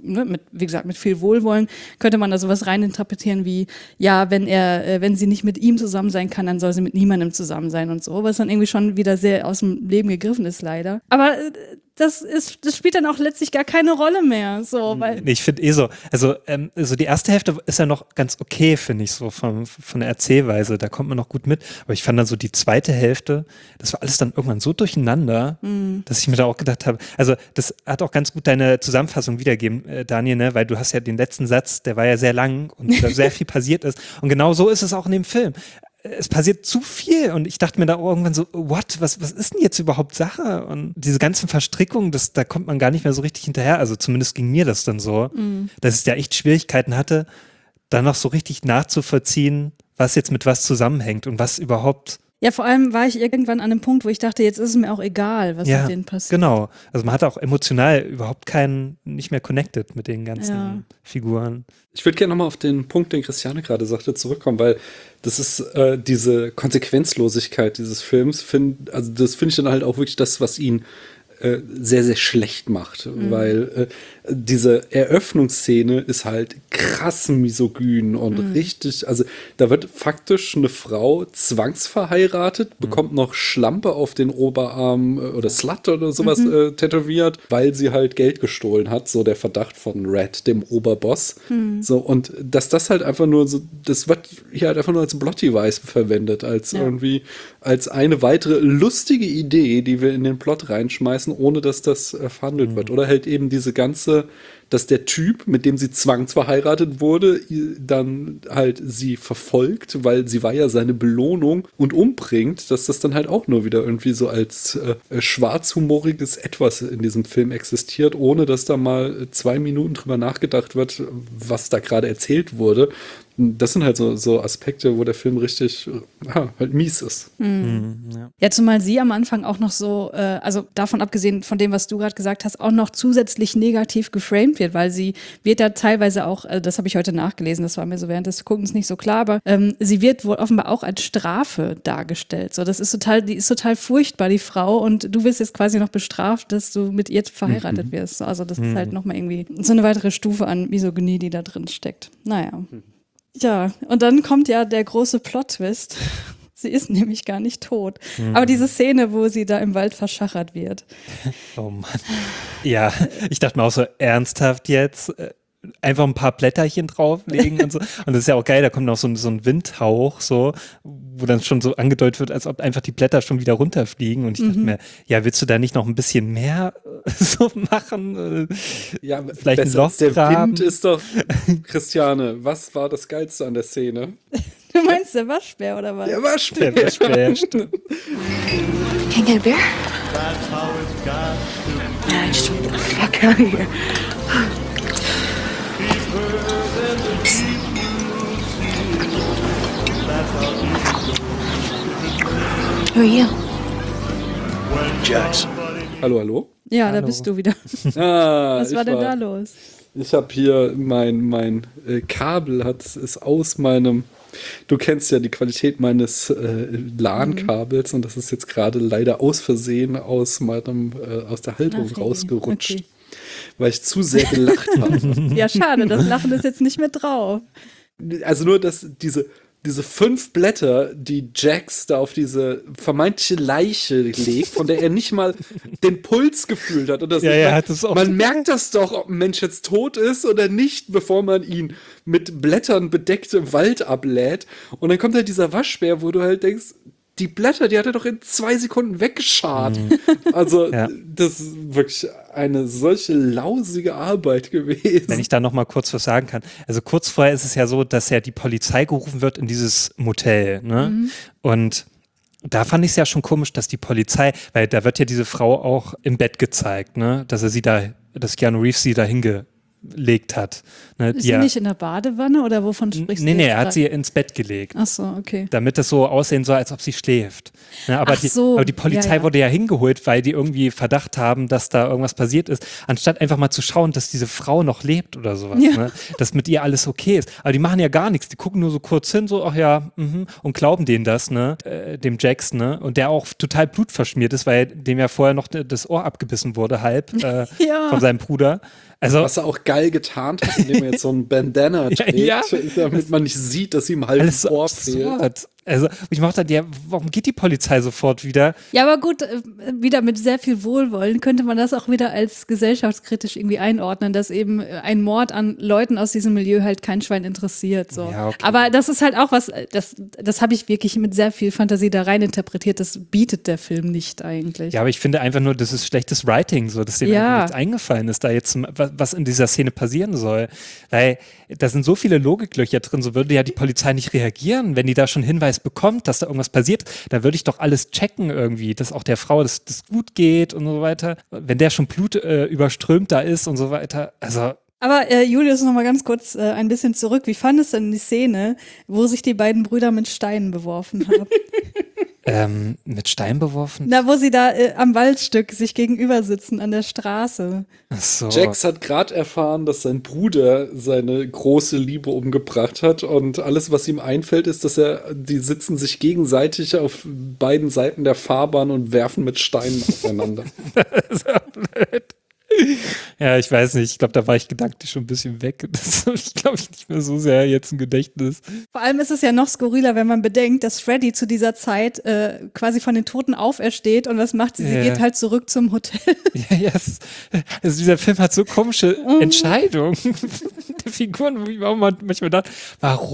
wie gesagt, mit viel Wohlwollen könnte man da sowas reininterpretieren wie, ja, wenn sie nicht mit ihm zusammen sein kann, dann soll sie mit niemandem zusammen sein und so, was dann irgendwie schon wieder sehr aus dem Leben gegriffen ist, leider. Aber das spielt dann auch letztlich gar keine Rolle mehr, so, weil. Ich finde so, also die erste Hälfte ist ja noch ganz okay, finde ich, so von der Erzählweise, da kommt man noch gut mit, aber ich fand dann so die zweite Hälfte, das war alles dann irgendwann so durcheinander, dass ich mir da auch gedacht habe, also das hat auch ganz gut deine Zusammenfassung wiedergegeben, Daniel, ne, weil du hast ja den letzten Satz, der war ja sehr lang und da sehr viel passiert ist und genau so ist es auch in dem Film. Es passiert zu viel und ich dachte mir da irgendwann so, was ist denn jetzt überhaupt Sache? Und diese ganzen Verstrickungen, da kommt man gar nicht mehr so richtig hinterher. Also zumindest ging mir das dann so, dass ich da echt Schwierigkeiten hatte, da noch so richtig nachzuvollziehen, was jetzt mit was zusammenhängt und was überhaupt. Ja, vor allem war ich irgendwann an einem Punkt, wo ich dachte, jetzt ist es mir auch egal, was mit denen passiert. Genau. Also man hat auch emotional überhaupt nicht mehr connected mit den ganzen Figuren. Ich würde gerne nochmal auf den Punkt, den Christiane gerade sagte, zurückkommen, weil das ist diese Konsequenzlosigkeit dieses Films, das finde ich dann halt auch wirklich das, was ihn sehr, sehr schlecht macht, weil diese Eröffnungsszene ist halt krass misogyn und richtig, also da wird faktisch eine Frau zwangsverheiratet, bekommt noch Schlampe auf den Oberarm oder Slut oder sowas tätowiert, weil sie halt Geld gestohlen hat, so der Verdacht von Red, dem Oberboss. So, und dass das halt einfach nur so, das wird hier halt einfach nur als Blotty-Weiß verwendet, als irgendwie, als eine weitere lustige Idee, die wir in den Plot reinschmeißen, ohne dass das verhandelt wird. Oder halt eben diese ganze dass der Typ, mit dem sie zwangsverheiratet wurde, dann halt sie verfolgt, weil sie war ja seine Belohnung und umbringt, dass das dann halt auch nur wieder irgendwie so als schwarzhumoriges Etwas in diesem Film existiert, ohne dass da mal 2 Minuten drüber nachgedacht wird, was da gerade erzählt wurde. Das sind halt so Aspekte, wo der Film richtig halt mies ist. Ja, zumal sie am Anfang auch noch so, also davon abgesehen von dem, was du gerade gesagt hast, auch noch zusätzlich negativ geframed wird, weil sie wird da teilweise auch, das habe ich heute nachgelesen, das war mir so während des Guckens nicht so klar, aber sie wird wohl offenbar auch als Strafe dargestellt. So, die ist total furchtbar, die Frau, und du wirst jetzt quasi noch bestraft, dass du mit ihr verheiratet wirst. So, also das ist halt nochmal irgendwie so eine weitere Stufe an Misogynie, die da drin steckt. Naja. Ja, und dann kommt ja der große Plot-Twist. Sie ist nämlich gar nicht tot. Aber diese Szene, wo sie da im Wald verschachert wird. Oh Mann. Ja, ich dachte mir auch so, ernsthaft jetzt? Einfach ein paar Blätterchen drauflegen und so. Und das ist ja auch geil, da kommt noch so ein Windhauch, so, wo dann schon so angedeutet wird, als ob einfach die Blätter schon wieder runterfliegen. Und ich dachte mir, ja, willst du da nicht noch ein bisschen mehr so machen? Ja, vielleicht ein Loch der graben? Wind ist doch, Christiane, was war das Geilste an der Szene? Du meinst der Waschbär oder was? Der Waschbär. Der Waschbär, stimmt. Can I get a beer? Yeah, I just want the fuck out of here. Who are you? Jax. Hallo? Ja, da bist du wieder. Was war denn da los? Ich habe hier mein Kabel ist aus meinem. Du kennst ja die Qualität meines LAN-Kabels und das ist jetzt gerade leider aus Versehen aus der Halterung rausgerutscht. Okay. Weil ich zu sehr gelacht habe. Ja, schade, das Lachen ist jetzt nicht mehr drauf. Also nur, dass diese 5 Blätter, die Jax da auf diese vermeintliche Leiche legt, von der er nicht mal den Puls gefühlt hat. Und man merkt das doch, ob ein Mensch jetzt tot ist oder nicht, bevor man ihn mit Blättern bedeckt im Wald ablädt. Und dann kommt halt dieser Waschbär, wo du halt denkst, die Blätter, die hat er doch in 2 Sekunden weggeschart. Also das ist wirklich eine solche lausige Arbeit gewesen. Wenn ich da noch mal kurz was sagen kann. Also kurz vorher ist es ja so, dass ja die Polizei gerufen wird in dieses Motel. Ne? Und da fand ich es ja schon komisch, dass die Polizei, weil da wird ja diese Frau auch im Bett gezeigt, ne? Dass Keanu Reeves sie da hingelegt hat. Ne? Ist sie nicht in der Badewanne oder wovon sprichst du? Nee, er hat sie ins Bett gelegt. Ach so, okay. Damit es so aussehen soll, als ob sie schläft. Ne? Aber die Polizei wurde ja hingeholt, weil die irgendwie Verdacht haben, dass da irgendwas passiert ist, anstatt einfach mal zu schauen, dass diese Frau noch lebt oder sowas. Ja. Ne? Dass mit ihr alles okay ist. Aber die machen ja gar nichts. Die gucken nur so kurz hin, so, ach ja, und glauben denen das, ne? Dem Jax, ne? Und der auch total blutverschmiert ist, weil dem ja vorher noch das Ohr abgebissen wurde, halb, von seinem Bruder. Also, was er auch geil getarnt hat, indem er jetzt so ein Bandana trägt, damit man nicht sieht, dass ihm halt das Ohr fehlt. Also ich mochte dann, warum geht die Polizei sofort wieder? Ja, aber gut, wieder mit sehr viel Wohlwollen könnte man das auch wieder als gesellschaftskritisch irgendwie einordnen, dass eben ein Mord an Leuten aus diesem Milieu halt kein Schwein interessiert. So. Ja, okay. Aber das ist halt auch was, das habe ich wirklich mit sehr viel Fantasie da rein interpretiert, das bietet der Film nicht eigentlich. Ja, aber ich finde einfach nur, das ist schlechtes Writing, so, dass dem einfach nichts eingefallen ist, da jetzt was in dieser Szene passieren soll. Weil da sind so viele Logiklöcher drin, so würde ja die Polizei nicht reagieren, wenn die da schon Hinweis bekommt, dass da irgendwas passiert, da würde ich doch alles checken irgendwie, dass auch der Frau das gut geht und so weiter. Wenn der schon Blut überströmt da ist und so weiter, also. Aber Julius, noch mal ganz kurz ein bisschen zurück. Wie fandest du denn die Szene, wo sich die beiden Brüder mit Steinen beworfen haben? Mit Stein beworfen? Na, wo sie da am Waldstück sich gegenüber sitzen an der Straße. Ach so. Jax hat gerade erfahren, dass sein Bruder seine große Liebe umgebracht hat und alles, was ihm einfällt, ist, dass die sitzen sich gegenseitig auf beiden Seiten der Fahrbahn und werfen mit Steinen aufeinander. Das ist ja blöd. Ja, ich weiß nicht. Ich glaube, da war ich gedanklich schon ein bisschen weg. Das habe ich, glaube ich, nicht mehr so sehr jetzt im Gedächtnis. Vor allem ist es ja noch skurriler, wenn man bedenkt, dass Freddy zu dieser Zeit quasi von den Toten aufersteht und was macht sie? Sie geht halt zurück zum Hotel. Ja, also dieser Film hat so komische Entscheidungen der Figuren, wo ich auch manchmal dachte, warum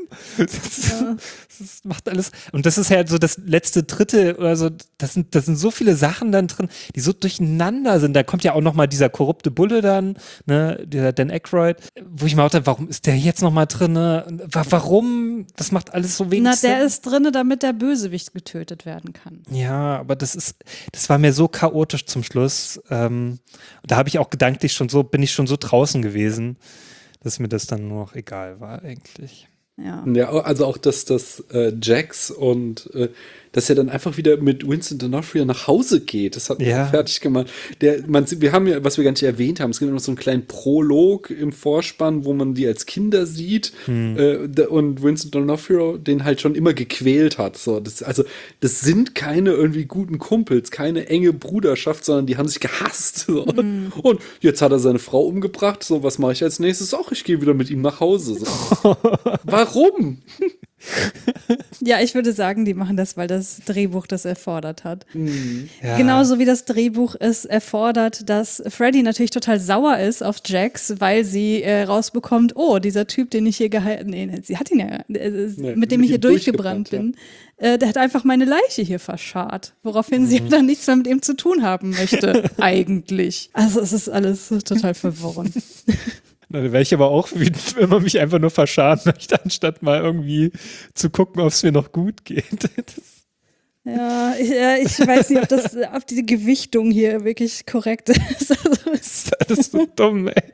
Das macht alles. Und das ist halt so das letzte Drittel oder so. Das sind so viele Sachen dann drin, die so durcheinander sind. Da kommt ja auch nochmal dieser korrupte Bulle dann, ne, dieser Dan Aykroyd, wo ich mir auch dachte, warum ist der jetzt nochmal drin? Warum? Das macht alles so wenig Sinn. Der ist drin, damit der Bösewicht getötet werden kann. Ja, aber das war mir so chaotisch zum Schluss. Da habe ich auch gedanklich bin ich schon so draußen gewesen, dass mir das dann nur noch egal war eigentlich. Ja, also auch, dass Jax und dass er dann einfach wieder mit Vincent D'Onofrio nach Hause geht. Das hat mich fertig gemacht. Wir haben ja, was wir gar nicht erwähnt haben, es gibt noch so einen kleinen Prolog im Vorspann, wo man die als Kinder sieht und Vincent D'Onofrio den halt schon immer gequält hat. So, das sind keine irgendwie guten Kumpels, keine enge Bruderschaft, sondern die haben sich gehasst. So. Und jetzt hat er seine Frau umgebracht. So, was mache ich als nächstes? Ach, ich gehe wieder mit ihm nach Hause. So. Warum? Ja, ich würde sagen, die machen das, weil das Drehbuch das erfordert hat. Ja. Genauso wie das Drehbuch es erfordert, dass Freddy natürlich total sauer ist auf Jax, weil sie rausbekommt, oh, dieser Typ, den ich hier sie hat ihn ja, mit dem ich hier durchgebrannt bin, der hat einfach meine Leiche hier verscharrt, woraufhin sie dann nichts mehr mit ihm zu tun haben möchte, eigentlich. Also es ist alles total verworren. Na, da wäre ich aber auch wütend, wenn man mich einfach nur verscharen möchte, anstatt mal irgendwie zu gucken, ob es mir noch gut geht. Ja, ich weiß nicht, ob die Gewichtung hier wirklich korrekt ist. Das ist so dumm, ey.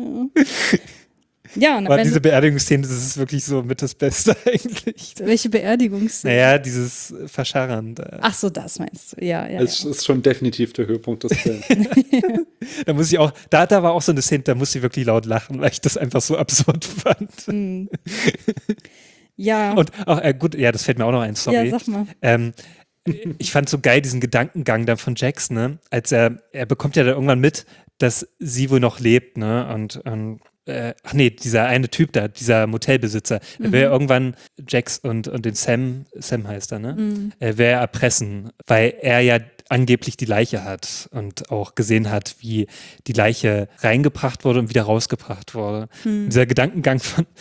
Ja, aber diese Beerdigungsszene, das ist wirklich so mit das Beste eigentlich. Welche Beerdigungsszene? Naja, dieses Verscharren. Ach so, das meinst du, ja. Das ist schon definitiv der Höhepunkt des Films. Da muss ich auch, da war auch so eine Szene, da musste ich wirklich laut lachen, weil ich das einfach so absurd fand. Ja. Und auch, gut, ja, das fällt mir auch noch ein, sorry. Ja, sag mal. Ich fand so geil diesen Gedankengang dann von Jax, ne, als er bekommt ja dann irgendwann mit, dass sie wohl noch lebt, ne, und dieser eine Typ da, dieser Motelbesitzer, der will ja irgendwann Jax und den Sam heißt er, ne, will er erpressen, weil er ja angeblich die Leiche hat und auch gesehen hat, wie die Leiche reingebracht wurde und wieder rausgebracht wurde. Dieser Gedankengang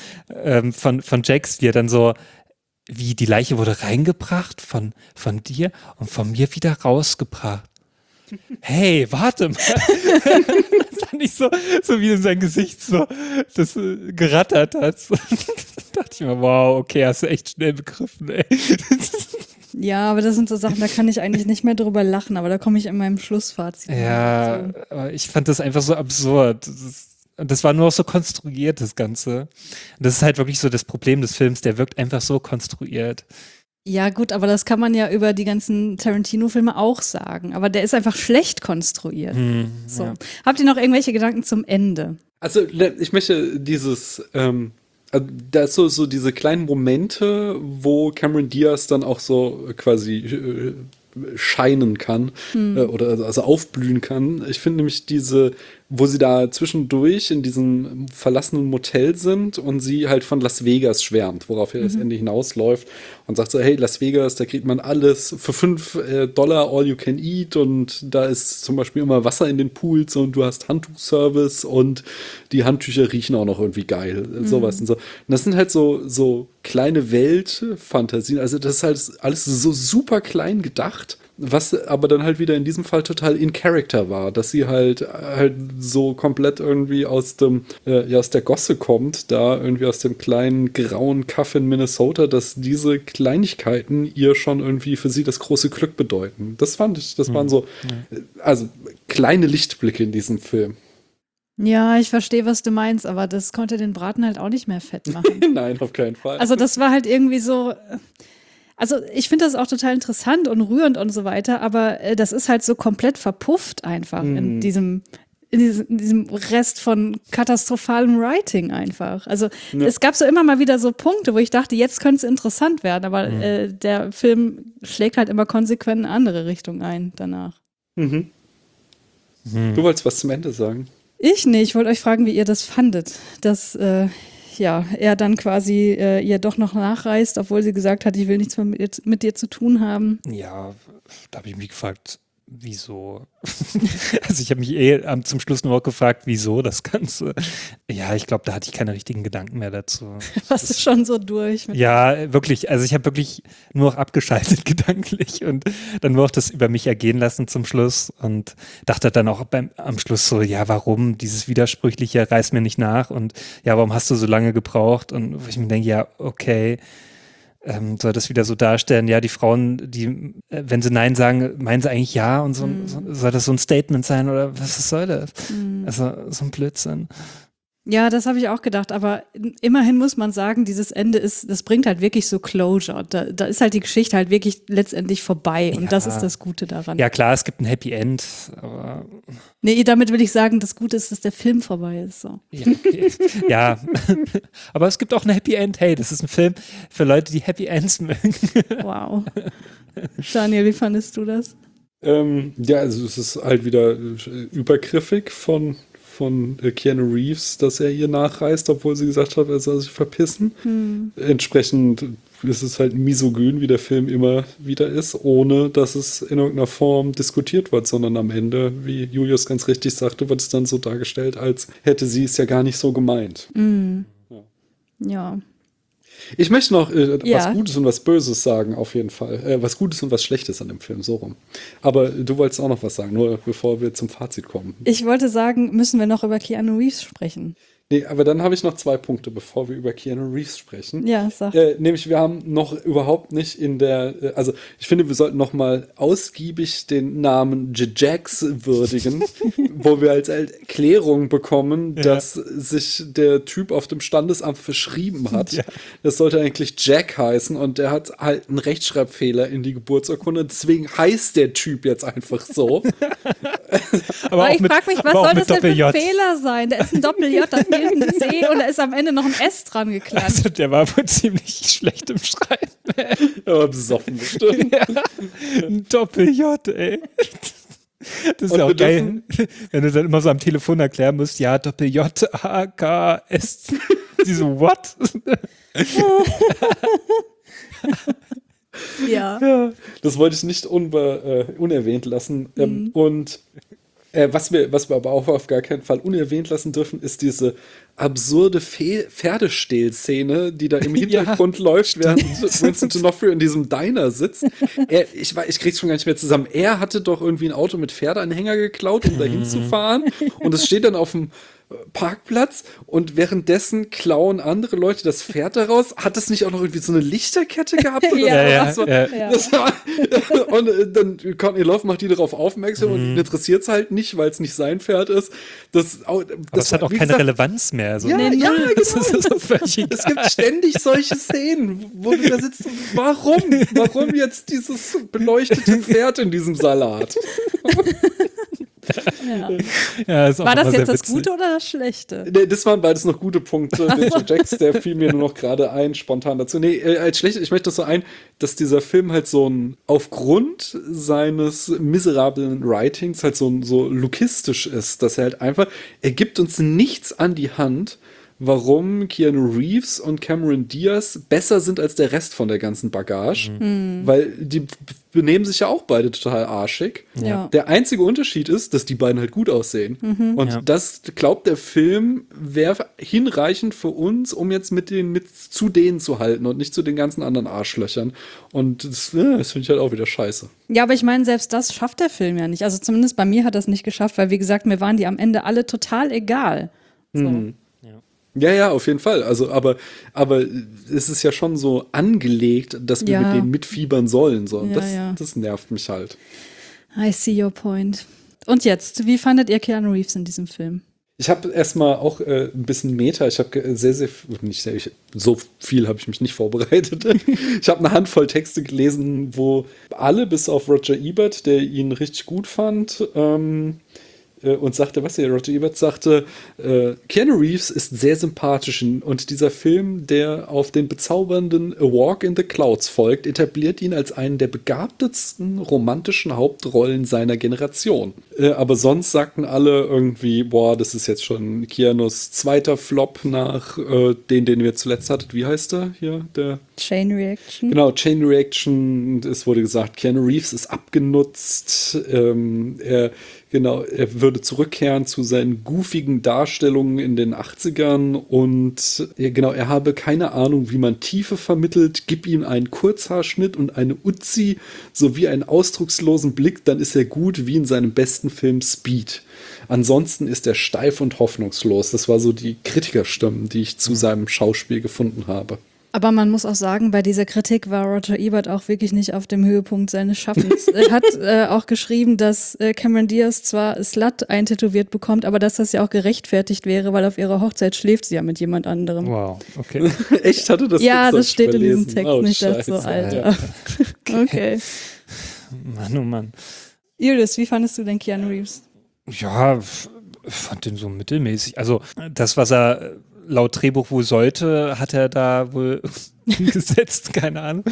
von Jax, wie er dann so, wie die Leiche wurde reingebracht von dir und von mir wieder rausgebracht. Hey, warte mal. Das fand ich so wie in sein Gesicht so das gerattert hat. Da dachte ich mir, wow, okay, hast du echt schnell begriffen, ey. Ja, aber das sind so Sachen, da kann ich eigentlich nicht mehr drüber lachen, aber da komme ich in meinem Schlussfazit. Ja, aber ich fand das einfach so absurd. Das war nur auch so konstruiert, das Ganze. Und das ist halt wirklich so das Problem des Films, der wirkt einfach so konstruiert. Ja gut, aber das kann man ja über die ganzen Tarantino-Filme auch sagen. Aber der ist einfach schlecht konstruiert. So. Ja. Habt ihr noch irgendwelche Gedanken zum Ende? Also ich möchte dieses, da ist so diese kleinen Momente, wo Cameron Diaz dann auch so quasi scheinen kann oder also aufblühen kann. Ich finde nämlich wo sie da zwischendurch in diesem verlassenen Motel sind und sie halt von Las Vegas schwärmt, worauf ja das Ende hinausläuft und sagt so, hey, Las Vegas, da kriegt man alles für $5 all you can eat und da ist zum Beispiel immer Wasser in den Pools und du hast Handtuchservice und die Handtücher riechen auch noch irgendwie geil, sowas und so. Und das sind halt so kleine Weltfantasien, also das ist halt alles so super klein gedacht, was aber dann halt wieder in diesem Fall total in Character war, dass sie halt so komplett irgendwie aus der Gosse kommt, da irgendwie aus dem kleinen grauen Kaff in Minnesota, dass diese Kleinigkeiten ihr schon irgendwie für sie das große Glück bedeuten. Das fand ich, das waren so, also kleine Lichtblicke in diesem Film. Ja, ich verstehe, was du meinst, aber das konnte den Braten halt auch nicht mehr fett machen. Nein, auf keinen Fall. Also das war halt irgendwie so. Also ich finde das auch total interessant und rührend und so weiter, aber das ist halt so komplett verpufft einfach in diesem Rest von katastrophalem Writing einfach. Also es gab so immer mal wieder so Punkte, wo ich dachte, jetzt könnte es interessant werden, aber der Film schlägt halt immer konsequent in eine andere Richtung ein danach. Du wolltest was zum Ende sagen? Ich nicht. Ich wollte euch fragen, wie ihr das fandet, dass er dann quasi ihr doch noch nachreist, obwohl sie gesagt hat, ich will nichts mehr mit dir zu tun haben. Ja, da habe ich mich gefragt, wieso? Also ich habe mich zum Schluss nur auch gefragt, wieso das Ganze? Ja, ich glaube, da hatte ich keine richtigen Gedanken mehr dazu. Was ist schon so durch? Ja, wirklich. Also ich habe wirklich nur noch abgeschaltet gedanklich und dann nur noch das über mich ergehen lassen zum Schluss und dachte dann auch am Schluss so, ja, warum? Dieses Widersprüchliche reißt mir nicht nach und ja, warum hast du so lange gebraucht? Und wo ich mir denke, ja, okay, soll das wieder so darstellen, ja, die Frauen, die, wenn sie Nein sagen, meinen sie eigentlich Ja und soll das so ein Statement sein oder was soll das? Also so ein Blödsinn. Ja, das habe ich auch gedacht, aber immerhin muss man sagen, dieses Ende das bringt halt wirklich so Closure. Da ist halt die Geschichte halt wirklich letztendlich vorbei und das ist das Gute daran. Ja klar, es gibt ein Happy End, aber... Nee, damit will ich sagen, das Gute ist, dass der Film vorbei ist. So. Ja, okay. Ja, aber es gibt auch ein Happy End. Hey, das ist ein Film für Leute, die Happy Ends mögen. Wow. Daniel, wie fandest du das? Ja, also es ist halt wieder übergriffig von Keanu Reeves, dass er hier nachreist, obwohl sie gesagt hat, er soll sich verpissen. Entsprechend ist es halt misogyn, wie der Film immer wieder ist, ohne dass es in irgendeiner Form diskutiert wird, sondern am Ende, wie Julius ganz richtig sagte, wird es dann so dargestellt, als hätte sie es ja gar nicht so gemeint. Ja. Ich möchte noch was Gutes und was Böses sagen, auf jeden Fall. Was Gutes und was Schlechtes an dem Film, so rum. Aber du wolltest auch noch was sagen, nur bevor wir zum Fazit kommen. Ich wollte sagen, müssen wir noch über Keanu Reeves sprechen? Nee, aber dann habe ich noch 2 Punkte, bevor wir über Keanu Reeves sprechen. Ja, sag. Nämlich, wir haben noch überhaupt nicht also ich finde, wir sollten noch mal ausgiebig den Namen Jax würdigen, wo wir als Erklärung bekommen, dass sich der Typ auf dem Standesamt verschrieben hat. Ja. Das sollte eigentlich Jack heißen und der hat halt einen Rechtschreibfehler in die Geburtsurkunde, deswegen heißt der Typ jetzt einfach so. Aber ich frage mich, was soll das denn für ein Fehler sein? Da ist ein Doppel-J, da fehlt ein C und da ist am Ende noch ein S dran geklatscht. Also der war wohl ziemlich schlecht im Schreiben. Aber besoffen bestimmt. Ja, ein Doppel-J, ey. Das ist ja auch geil, wenn du dann immer so am Telefon erklären musst, ja, Doppel-J, A, K, S. Die so, what? Ja. Das wollte ich nicht unerwähnt lassen. Und was wir aber auch auf gar keinen Fall unerwähnt lassen dürfen, ist diese absurde Pferdestehl-Szene, die da im Hintergrund läuft, während Vincent D'Onofrio in diesem Diner sitzt. Ich krieg's schon gar nicht mehr zusammen. Er hatte doch irgendwie ein Auto mit Pferdeanhänger geklaut, um dahin zu fahren. Und es steht dann auf dem Parkplatz und währenddessen klauen andere Leute das Pferd daraus. Hat das nicht auch noch irgendwie so eine Lichterkette gehabt? Und dann Courtney Love macht die darauf aufmerksam und ihn interessiert es halt nicht, weil es nicht sein Pferd ist. Das hat auch keine Relevanz mehr. So. Ja, genau. Das ist so völlig egal. Es gibt ständig solche Szenen, wo du da sitzt. Warum? Warum jetzt dieses beleuchtete Pferd in diesem Salat? Ja, war das jetzt das Gute oder das Schlechte? Nee, das waren beides noch gute Punkte. Der Jax, der fiel mir nur noch gerade ein, spontan dazu. Nee, als schlecht, ich möchte das so dass dieser Film halt aufgrund seines miserablen Writings halt so lookistisch ist, dass er halt einfach, er gibt uns nichts an die Hand, warum Keanu Reeves und Cameron Diaz besser sind als der Rest von der ganzen Bagage, weil die benehmen sich ja auch beide total arschig. Ja. Der einzige Unterschied ist, dass die beiden halt gut aussehen. Und das glaubt der Film wäre hinreichend für uns, um jetzt mit zu denen zu halten und nicht zu den ganzen anderen Arschlöchern. Und das finde ich halt auch wieder scheiße. Ja, aber ich meine, selbst das schafft der Film ja nicht. Also zumindest bei mir hat das nicht geschafft, weil wie gesagt, mir waren die am Ende alle total egal. So. Ja, auf jeden Fall. Also, aber es ist ja schon so angelegt, dass wir mit denen mitfiebern sollen. So. Das nervt mich halt. I see your point. Und jetzt, wie fandet ihr Keanu Reeves in diesem Film? Ich habe erstmal auch ein bisschen Meta. Ich habe so viel habe ich mich nicht vorbereitet. Ich habe eine Handvoll Texte gelesen, wo alle bis auf Roger Ebert, der ihn richtig gut fand, und sagte, Roger Ebert sagte, Keanu Reeves ist sehr sympathisch und dieser Film, der auf den bezaubernden A Walk in the Clouds folgt, etabliert ihn als einen der begabtesten romantischen Hauptrollen seiner Generation. Aber sonst sagten alle irgendwie, boah, das ist jetzt schon Keanus zweiter Flop nach den wir zuletzt hattet. Wie heißt der hier? Der Chain Reaction. Genau, Chain Reaction. Es wurde gesagt, Keanu Reeves ist abgenutzt. Er würde zurückkehren zu seinen goofigen Darstellungen in den 80ern und er habe keine Ahnung, wie man Tiefe vermittelt. Gib ihm einen Kurzhaarschnitt und eine Uzi sowie einen ausdruckslosen Blick, dann ist er gut wie in seinem besten Film Speed. Ansonsten ist er steif und hoffnungslos. Das war so die Kritikerstimmen, die ich zu seinem Schauspiel gefunden habe. Aber man muss auch sagen, bei dieser Kritik war Roger Ebert auch wirklich nicht auf dem Höhepunkt seines Schaffens. Er hat auch geschrieben, dass Cameron Diaz zwar Slut eintätowiert bekommt, aber dass das ja auch gerechtfertigt wäre, weil auf ihrer Hochzeit schläft sie ja mit jemand anderem. Wow, okay. Echt? Hatte das? Ja, das steht überlesen? in diesem Text nicht dazu, Alter. Ja. Okay. Mann, oh Mann. Iris, wie fandest du denn Keanu Reeves? Ja, fand den so mittelmäßig. Also das, was er laut Drehbuch wohl sollte, hat er da wohl gesetzt, keine Ahnung.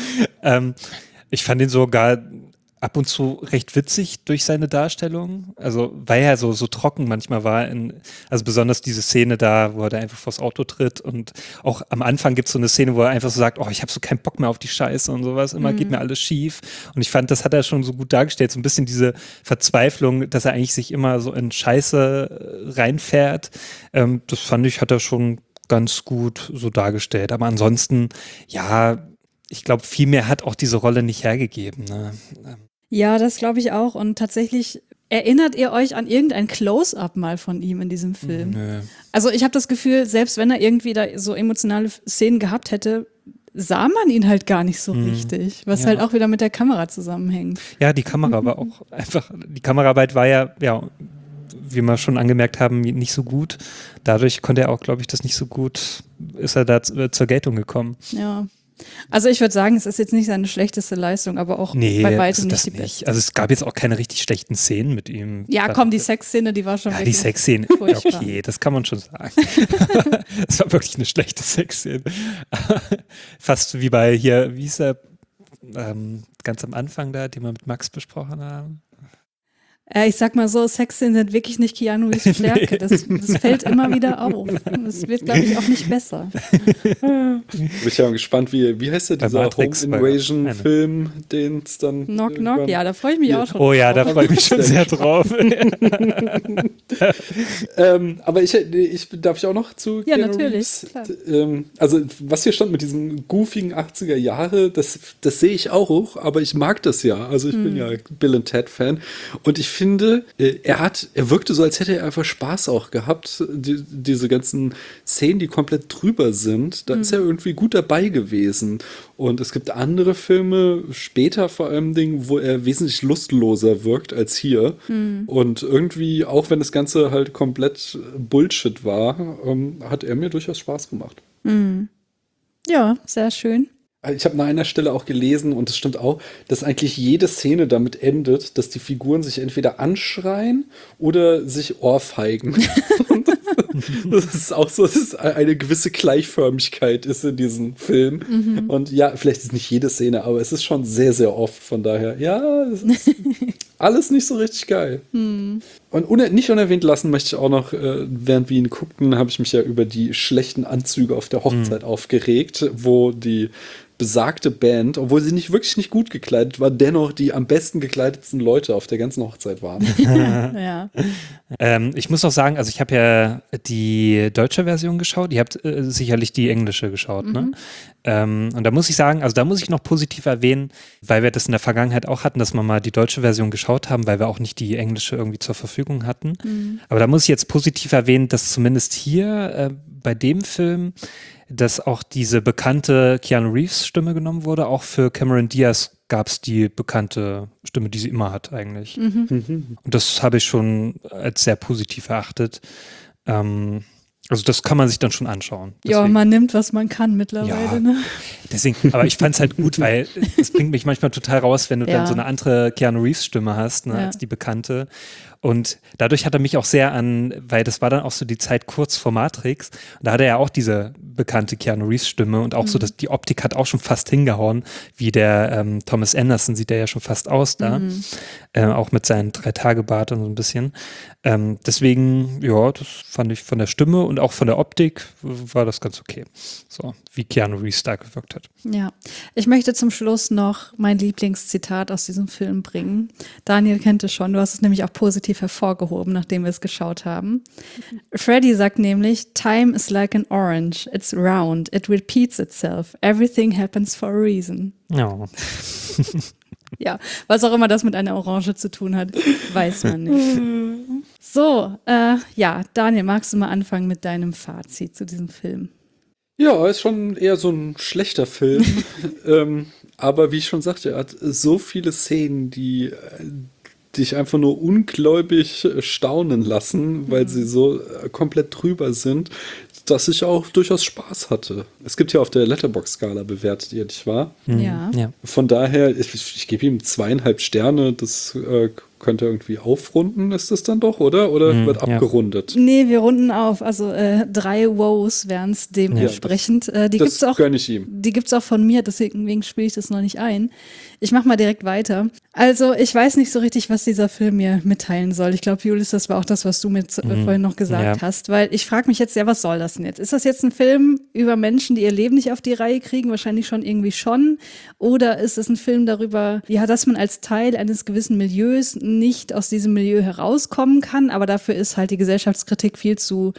Ich fand ihn sogar ab und zu recht witzig durch seine Darstellung. Also, weil er so trocken manchmal war. Also besonders diese Szene da, wo er da einfach vors Auto tritt und auch am Anfang gibt es so eine Szene, wo er einfach so sagt, oh, ich habe so keinen Bock mehr auf die Scheiße und sowas. Immer geht mir alles schief. Und ich fand, das hat er schon so gut dargestellt. So ein bisschen diese Verzweiflung, dass er eigentlich sich immer so in Scheiße reinfährt. Das fand ich, hat er schon ganz gut so dargestellt. Aber ansonsten, ja, ich glaube, viel mehr hat auch diese Rolle nicht hergegeben. Ne? Ja, das glaube ich auch. Und tatsächlich erinnert ihr euch an irgendein Close-up mal von ihm in diesem Film? Nö. Also ich habe das Gefühl, selbst wenn er irgendwie da so emotionale Szenen gehabt hätte, sah man ihn halt gar nicht so richtig, was halt auch wieder mit der Kamera zusammenhängt. Ja, die Kamera war auch einfach, die Kameraarbeit war ja, wie wir schon angemerkt haben, nicht so gut. Dadurch konnte er auch, glaube ich, das nicht so gut, ist er da zur Geltung gekommen. Ja. Also ich würde sagen, es ist jetzt nicht seine schlechteste Leistung, aber auch bei weitem nicht die beste. Also es gab jetzt auch keine richtig schlechten Szenen mit ihm. Ja, komm, die Sexszene, die war schon die Sexszene, okay, das kann man schon sagen. Es war wirklich eine schlechte Sexszene. Fast wie bei hier, wie hieß er, ganz am Anfang da, den wir mit Max besprochen haben. Ich sag mal so, Sexszenen sind wirklich nicht Keanu Reeves Stärke. Das fällt immer wieder auf. Das wird, glaube ich, auch nicht besser. Bin ich ja gespannt, wie heißt der, dieser Home Invasion-Film, den es dann... Knock, Knock, ja, da freue ich mich auch schon. Oh ja, da freue ich mich schon sehr drauf. Aber darf ich auch noch zu Ja, Keanu natürlich. Reeves? Also, was hier stand mit diesem goofigen 80er Jahre, das sehe ich auch, aber ich mag das ja. Also, ich bin ja Bill and Ted-Fan. Und ich finde, er wirkte so, als hätte er einfach Spaß auch gehabt. Diese ganzen Szenen, die komplett drüber sind, da ist er irgendwie gut dabei gewesen. Und es gibt andere Filme, später vor allem Dingen, wo er wesentlich lustloser wirkt als hier. Und irgendwie, auch wenn das Ganze halt komplett Bullshit war, hat er mir durchaus Spaß gemacht. Ja, sehr schön. Ich habe an einer Stelle auch gelesen, und es stimmt auch, dass eigentlich jede Szene damit endet, dass die Figuren sich entweder anschreien oder sich ohrfeigen. Das ist auch so, dass es eine gewisse Gleichförmigkeit ist in diesem Film. Und ja, vielleicht ist nicht jede Szene, aber es ist schon sehr, sehr oft. Von daher, ja, es ist alles nicht so richtig geil. Und nicht unerwähnt lassen möchte ich auch noch, während wir ihn guckten, habe ich mich ja über die schlechten Anzüge auf der Hochzeit aufgeregt, wo die besagte Band, obwohl sie wirklich nicht gut gekleidet war, dennoch die am besten gekleidetsten Leute auf der ganzen Hochzeit waren. Ja. Ich muss auch sagen, also ich habe ja die deutsche Version geschaut, ihr habt sicherlich die englische geschaut, ne? Und da muss ich sagen, also da muss ich noch positiv erwähnen, weil wir das in der Vergangenheit auch hatten, dass wir mal die deutsche Version geschaut haben, weil wir auch nicht die englische irgendwie zur Verfügung hatten. Aber da muss ich jetzt positiv erwähnen, dass zumindest hier bei dem Film, dass auch diese bekannte Keanu Reeves Stimme genommen wurde. Auch für Cameron Diaz gab es die bekannte Stimme, die sie immer hat eigentlich. Und das habe ich schon als sehr positiv erachtet. Also das kann man sich dann schon anschauen. Ja, man nimmt, was man kann mittlerweile. Ja, ne? Deswegen, aber ich fand es halt gut, weil es bringt mich manchmal total raus, wenn du dann so eine andere Keanu Reeves Stimme hast, ne, als die bekannte. Und dadurch hat er mich auch sehr weil das war dann auch so die Zeit kurz vor Matrix. Und da hatte er ja auch diese bekannte Keanu Reeves Stimme und auch so, dass die Optik hat auch schon fast hingehauen, wie der Thomas Anderson sieht er ja schon fast aus da. Auch mit seinen 3-Tage-Bart und so ein bisschen. Deswegen, ja, das fand ich von der Stimme und auch von der Optik war das ganz okay. So, wie Keanu Reeves da gewirkt hat. Ja, ich möchte zum Schluss noch mein Lieblingszitat aus diesem Film bringen. Daniel kennt es schon, du hast es nämlich auch positiv hervorgehoben, nachdem wir es geschaut haben. Freddy sagt nämlich, Time is like an orange, it's round, it repeats itself, everything happens for a reason. Ja. Ja, was auch immer das mit einer Orange zu tun hat, weiß man nicht. So, ja, Daniel, magst du mal anfangen mit deinem Fazit zu diesem Film? Ja, ist schon eher so ein schlechter Film. Aber wie ich schon sagte, er hat so viele Szenen, die dich einfach nur ungläubig staunen lassen, weil sie so komplett drüber sind, dass ich auch durchaus Spaß hatte. Es gibt ja auf der Letterboxd-Skala bewertet ihr, nicht wahr? Ja. Von daher, ich gebe ihm 2,5 Sterne, das könnte irgendwie aufrunden, ist das dann doch, oder? Oder wird abgerundet? Nee, wir runden auf. Also 3 Wows wären es dementsprechend. Die das gibt's auch, gönne ich ihm. Die gibt es auch von mir, deswegen spiele ich das noch nicht ein. Ich mache mal direkt weiter. Also ich weiß nicht so richtig, was dieser Film mir mitteilen soll. Ich glaube, Julius, das war auch das, was du mir vorhin noch gesagt hast. Weil ich frage mich jetzt, ja, was soll das denn jetzt? Ist das jetzt ein Film über Menschen, die ihr Leben nicht auf die Reihe kriegen? Wahrscheinlich schon irgendwie schon. Oder ist es ein Film darüber, ja, dass man als Teil eines gewissen Milieus nicht aus diesem Milieu herauskommen kann, aber dafür ist halt die Gesellschaftskritik viel zu,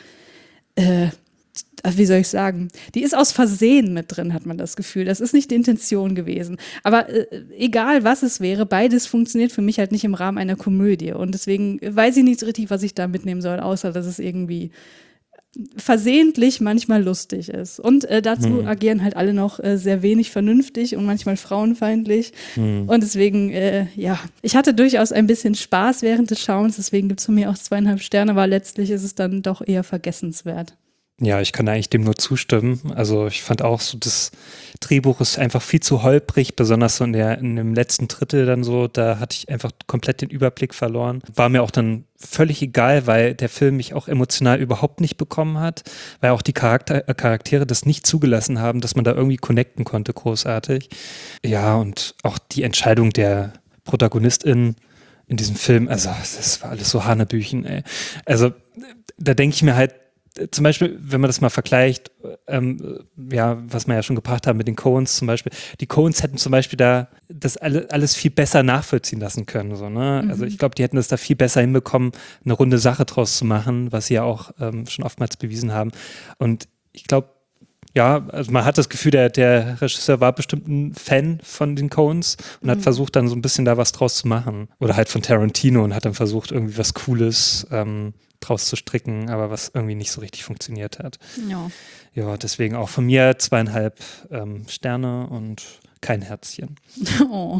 wie soll ich sagen, die ist aus Versehen mit drin, hat man das Gefühl. Das ist nicht die Intention gewesen. Aber egal, was es wäre, beides funktioniert für mich halt nicht im Rahmen einer Komödie. Und deswegen weiß ich nicht so richtig, was ich da mitnehmen soll, außer dass es irgendwie versehentlich manchmal lustig ist. Und dazu agieren halt alle noch sehr wenig vernünftig und manchmal frauenfeindlich. Und deswegen, ja, ich hatte durchaus ein bisschen Spaß während des Schauens, deswegen gibt es von mir auch 2,5 Sterne, aber letztlich ist es dann doch eher vergessenswert. Ja, ich kann eigentlich dem nur zustimmen. Also ich fand auch so, das Drehbuch ist einfach viel zu holprig, besonders so in dem letzten Drittel dann so, da hatte ich einfach komplett den Überblick verloren. War mir auch dann völlig egal, weil der Film mich auch emotional überhaupt nicht bekommen hat, weil auch die Charaktere das nicht zugelassen haben, dass man da irgendwie connecten konnte, großartig. Ja, und auch die Entscheidung der ProtagonistInnen in diesem Film, also das war alles so Hanebüchen, ey. Also da denke ich mir halt, zum Beispiel, wenn man das mal vergleicht, ja, was wir ja schon gebracht haben mit den Coens zum Beispiel, die Coens hätten zum Beispiel da das alles viel besser nachvollziehen lassen können. So, ne? Also ich glaube, die hätten das da viel besser hinbekommen, eine runde Sache draus zu machen, was sie ja auch schon oftmals bewiesen haben. Und ich glaube, ja, also man hat das Gefühl, der Regisseur war bestimmt ein Fan von den Coens und hat versucht, dann so ein bisschen da was draus zu machen. Oder halt von Tarantino und hat dann versucht, irgendwie was Cooles draus zu stricken, aber was irgendwie nicht so richtig funktioniert hat. Ja. Ja, deswegen auch von mir 2,5 Sterne und kein Herzchen. Oh.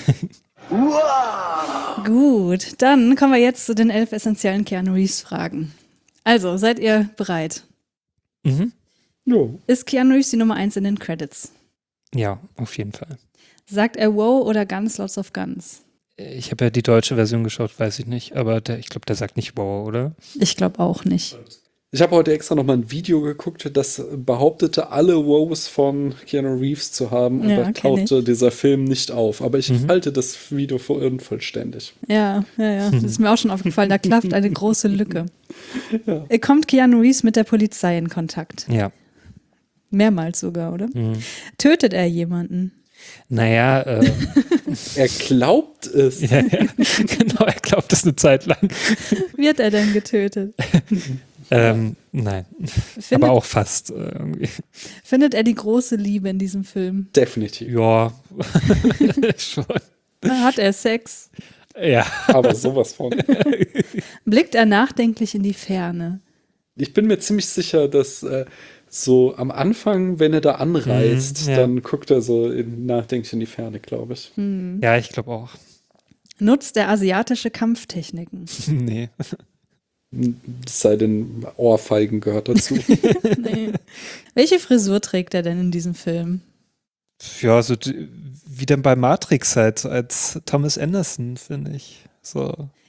Gut, dann kommen wir jetzt zu den 11 essentiellen Keanu Reeves Fragen. Also, seid ihr bereit? Jo. Ist Keanu Reeves die Nummer 1 in den Credits? Ja, auf jeden Fall. Sagt er wow oder Guns, Lots of Guns? Ich habe ja die deutsche Version geschaut, weiß ich nicht, aber ich glaube, der sagt nicht wow, oder? Ich glaube auch nicht. Ich habe heute extra noch mal ein Video geguckt, das behauptete, alle Wows von Keanu Reeves zu haben. Und da tauchte dieser Film nicht auf. Aber ich halte das Video für unvollständig. Ja. Das ist mir auch schon aufgefallen. Da klafft eine große Lücke. Ja. Kommt Keanu Reeves mit der Polizei in Kontakt? Ja. Mehrmals sogar, oder? Tötet er jemanden? Naja, er glaubt es. Ja, genau, er glaubt es eine Zeit lang. Wird er denn getötet? Nein, aber auch fast irgendwie. Findet er die große Liebe in diesem Film? Definitiv. Ja, schon. Hat er Sex? Ja. Aber sowas von. Blickt er nachdenklich in die Ferne? Ich bin mir ziemlich sicher, dass so am Anfang, wenn er da anreist, dann guckt er so nachdenklich in die Ferne, glaube ich. Ja, ich glaube auch. Nutzt er asiatische Kampftechniken? Nee. Es sei denn, Ohrfeigen gehört dazu. Nee. Welche Frisur trägt er denn in diesem Film? Ja, so wie dann bei Matrix halt, als Thomas Anderson, finde ich. So.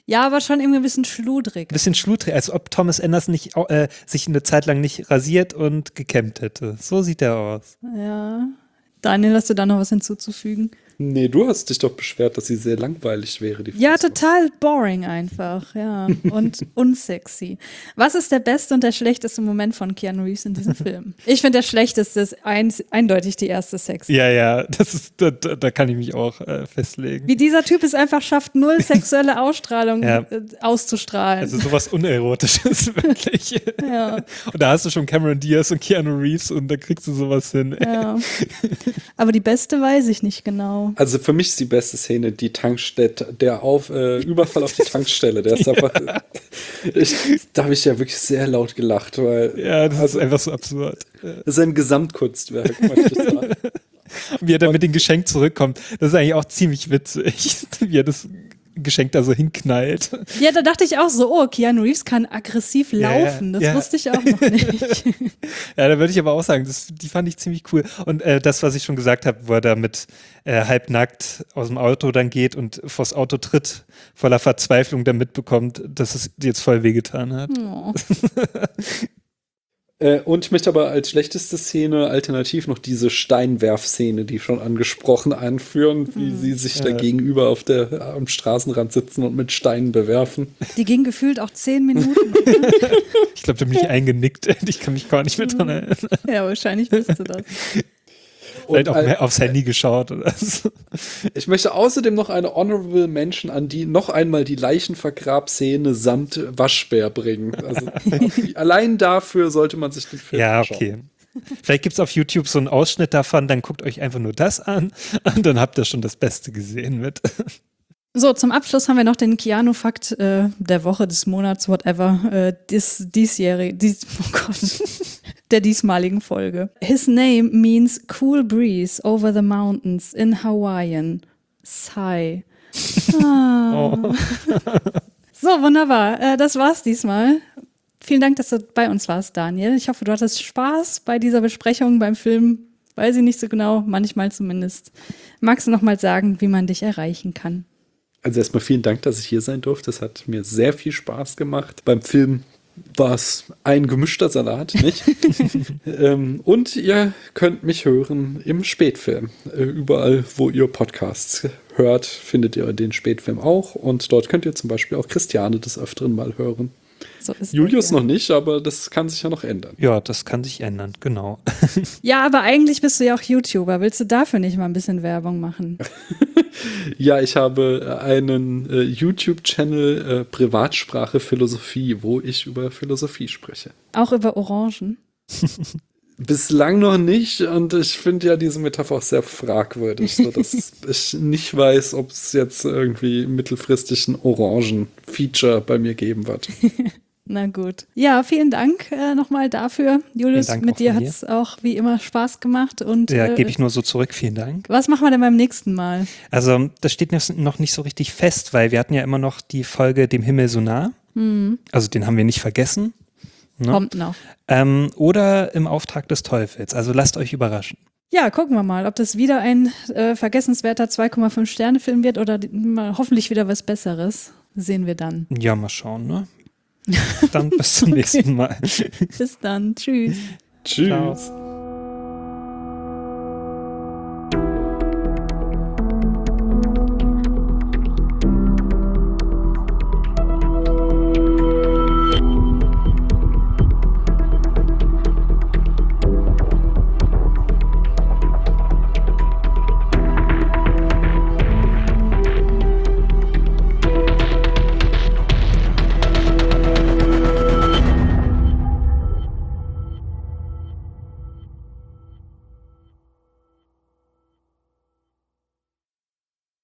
Ja, aber schon irgendwie ein bisschen schludrig. Bisschen schludrig, als ob Thomas Anderson nicht, sich eine Zeit lang nicht rasiert und gekämmt hätte. So sieht er aus. Ja. Daniel, hast du da noch was hinzuzufügen? Nee, du hast dich doch beschwert, dass sie sehr langweilig wäre, die Ja, Frisur. total boring einfach, ja. Und unsexy. Was ist der beste und der schlechteste Moment von Keanu Reeves in diesem Film? Ich finde, der schlechteste ist eindeutig die erste Sex. Ja, da kann ich mich auch festlegen. Wie dieser Typ es einfach schafft, null sexuelle Ausstrahlung auszustrahlen. Also sowas Unerotisches, wirklich. Ja. Und da hast du schon Cameron Diaz und Keanu Reeves und da kriegst du sowas hin. Ja. Aber die beste weiß ich nicht genau. Also für mich ist die beste Szene die Tankstelle, der Überfall auf die Tankstelle. Der ist einfach, da habe ich ja wirklich sehr laut gelacht, weil Ja, das ist einfach so absurd. das ist ein Gesamtkunstwerk, möchte ich sagen. Wie er dann mit dem Geschenk zurückkommt, das ist eigentlich auch ziemlich witzig, wie er das Geschenk da so hinknallt. Ja, da dachte ich auch so, oh, Keanu Reeves kann aggressiv laufen. Das wusste ich auch noch nicht. Ja, da würde ich aber auch sagen, die fand ich ziemlich cool. Und das, was ich schon gesagt habe, wo er da mit halbnackt aus dem Auto dann geht und vors Auto tritt, voller Verzweiflung dann mitbekommt, dass es jetzt voll wehgetan hat. Oh. Und ich möchte aber als schlechteste Szene alternativ noch diese Steinwerf-Szene, die schon angesprochen, einführen, wie sie sich da gegenüber am Straßenrand sitzen und mit Steinen bewerfen. Die ging gefühlt auch 10 Minuten. Ich glaube, da bin ich eingenickt. Ich kann mich gar nicht mehr dran erinnern. Ja, wahrscheinlich bist du das. Vielleicht auch mehr aufs Handy geschaut oder so. Ich möchte außerdem noch eine Honorable Mention an die noch einmal die Leichenvergrabszene samt Waschbär bringen. Also allein dafür sollte man sich den Film anschauen. Okay. Vielleicht gibt es auf YouTube so einen Ausschnitt davon, dann guckt euch einfach nur das an und dann habt ihr schon das Beste gesehen mit. So, zum Abschluss haben wir noch den Keanu-Fakt der Woche, des Monats, whatever, der diesmaligen Folge. His name means cool breeze over the mountains in Hawaiian. Sigh. Ah. So, wunderbar. Das war's diesmal. Vielen Dank, dass du bei uns warst, Daniel. Ich hoffe, du hattest Spaß bei dieser Besprechung beim Film. Weiß ich nicht so genau, manchmal zumindest. Magst du noch mal sagen, wie man dich erreichen kann? Also erstmal vielen Dank, dass ich hier sein durfte. Das hat mir sehr viel Spaß gemacht. Beim Film war es ein gemischter Salat, nicht? Und ihr könnt mich hören im Spätfilm. Überall, wo ihr Podcasts hört, findet ihr den Spätfilm auch. Und dort könnt ihr zum Beispiel auch Christiane des Öfteren mal hören. So ist Julius noch nicht, aber das kann sich ja noch ändern. Ja, das kann sich ändern, genau. Ja, aber eigentlich bist du ja auch YouTuber. Willst du dafür nicht mal ein bisschen Werbung machen? Ja, ich habe einen YouTube-Channel Privatsprache Philosophie, wo ich über Philosophie spreche. Auch über Orangen? Bislang noch nicht und ich finde ja diese Metapher auch sehr fragwürdig, so dass ich nicht weiß, ob es jetzt irgendwie mittelfristig ein Orangen-Feature bei mir geben wird. Na gut. Ja, vielen Dank nochmal dafür. Julius, Dank mit auch dir von hat es auch wie immer Spaß gemacht. Und, Ja, gebe ich nur so zurück, vielen Dank. Was machen wir denn beim nächsten Mal? Also, das steht noch nicht so richtig fest, weil wir hatten ja immer noch die Folge Dem Himmel so nah. Also, den haben wir nicht vergessen. Ne? Kommt noch. Oder Im Auftrag des Teufels. Also, lasst euch überraschen. Ja, gucken wir mal, ob das wieder ein vergessenswerter 2,5 Sterne Film wird oder mal hoffentlich wieder was Besseres. Sehen wir dann. Ja, mal schauen, ne? Dann bis zum nächsten Mal. Bis dann. Tschüss. Tschüss. Ciao.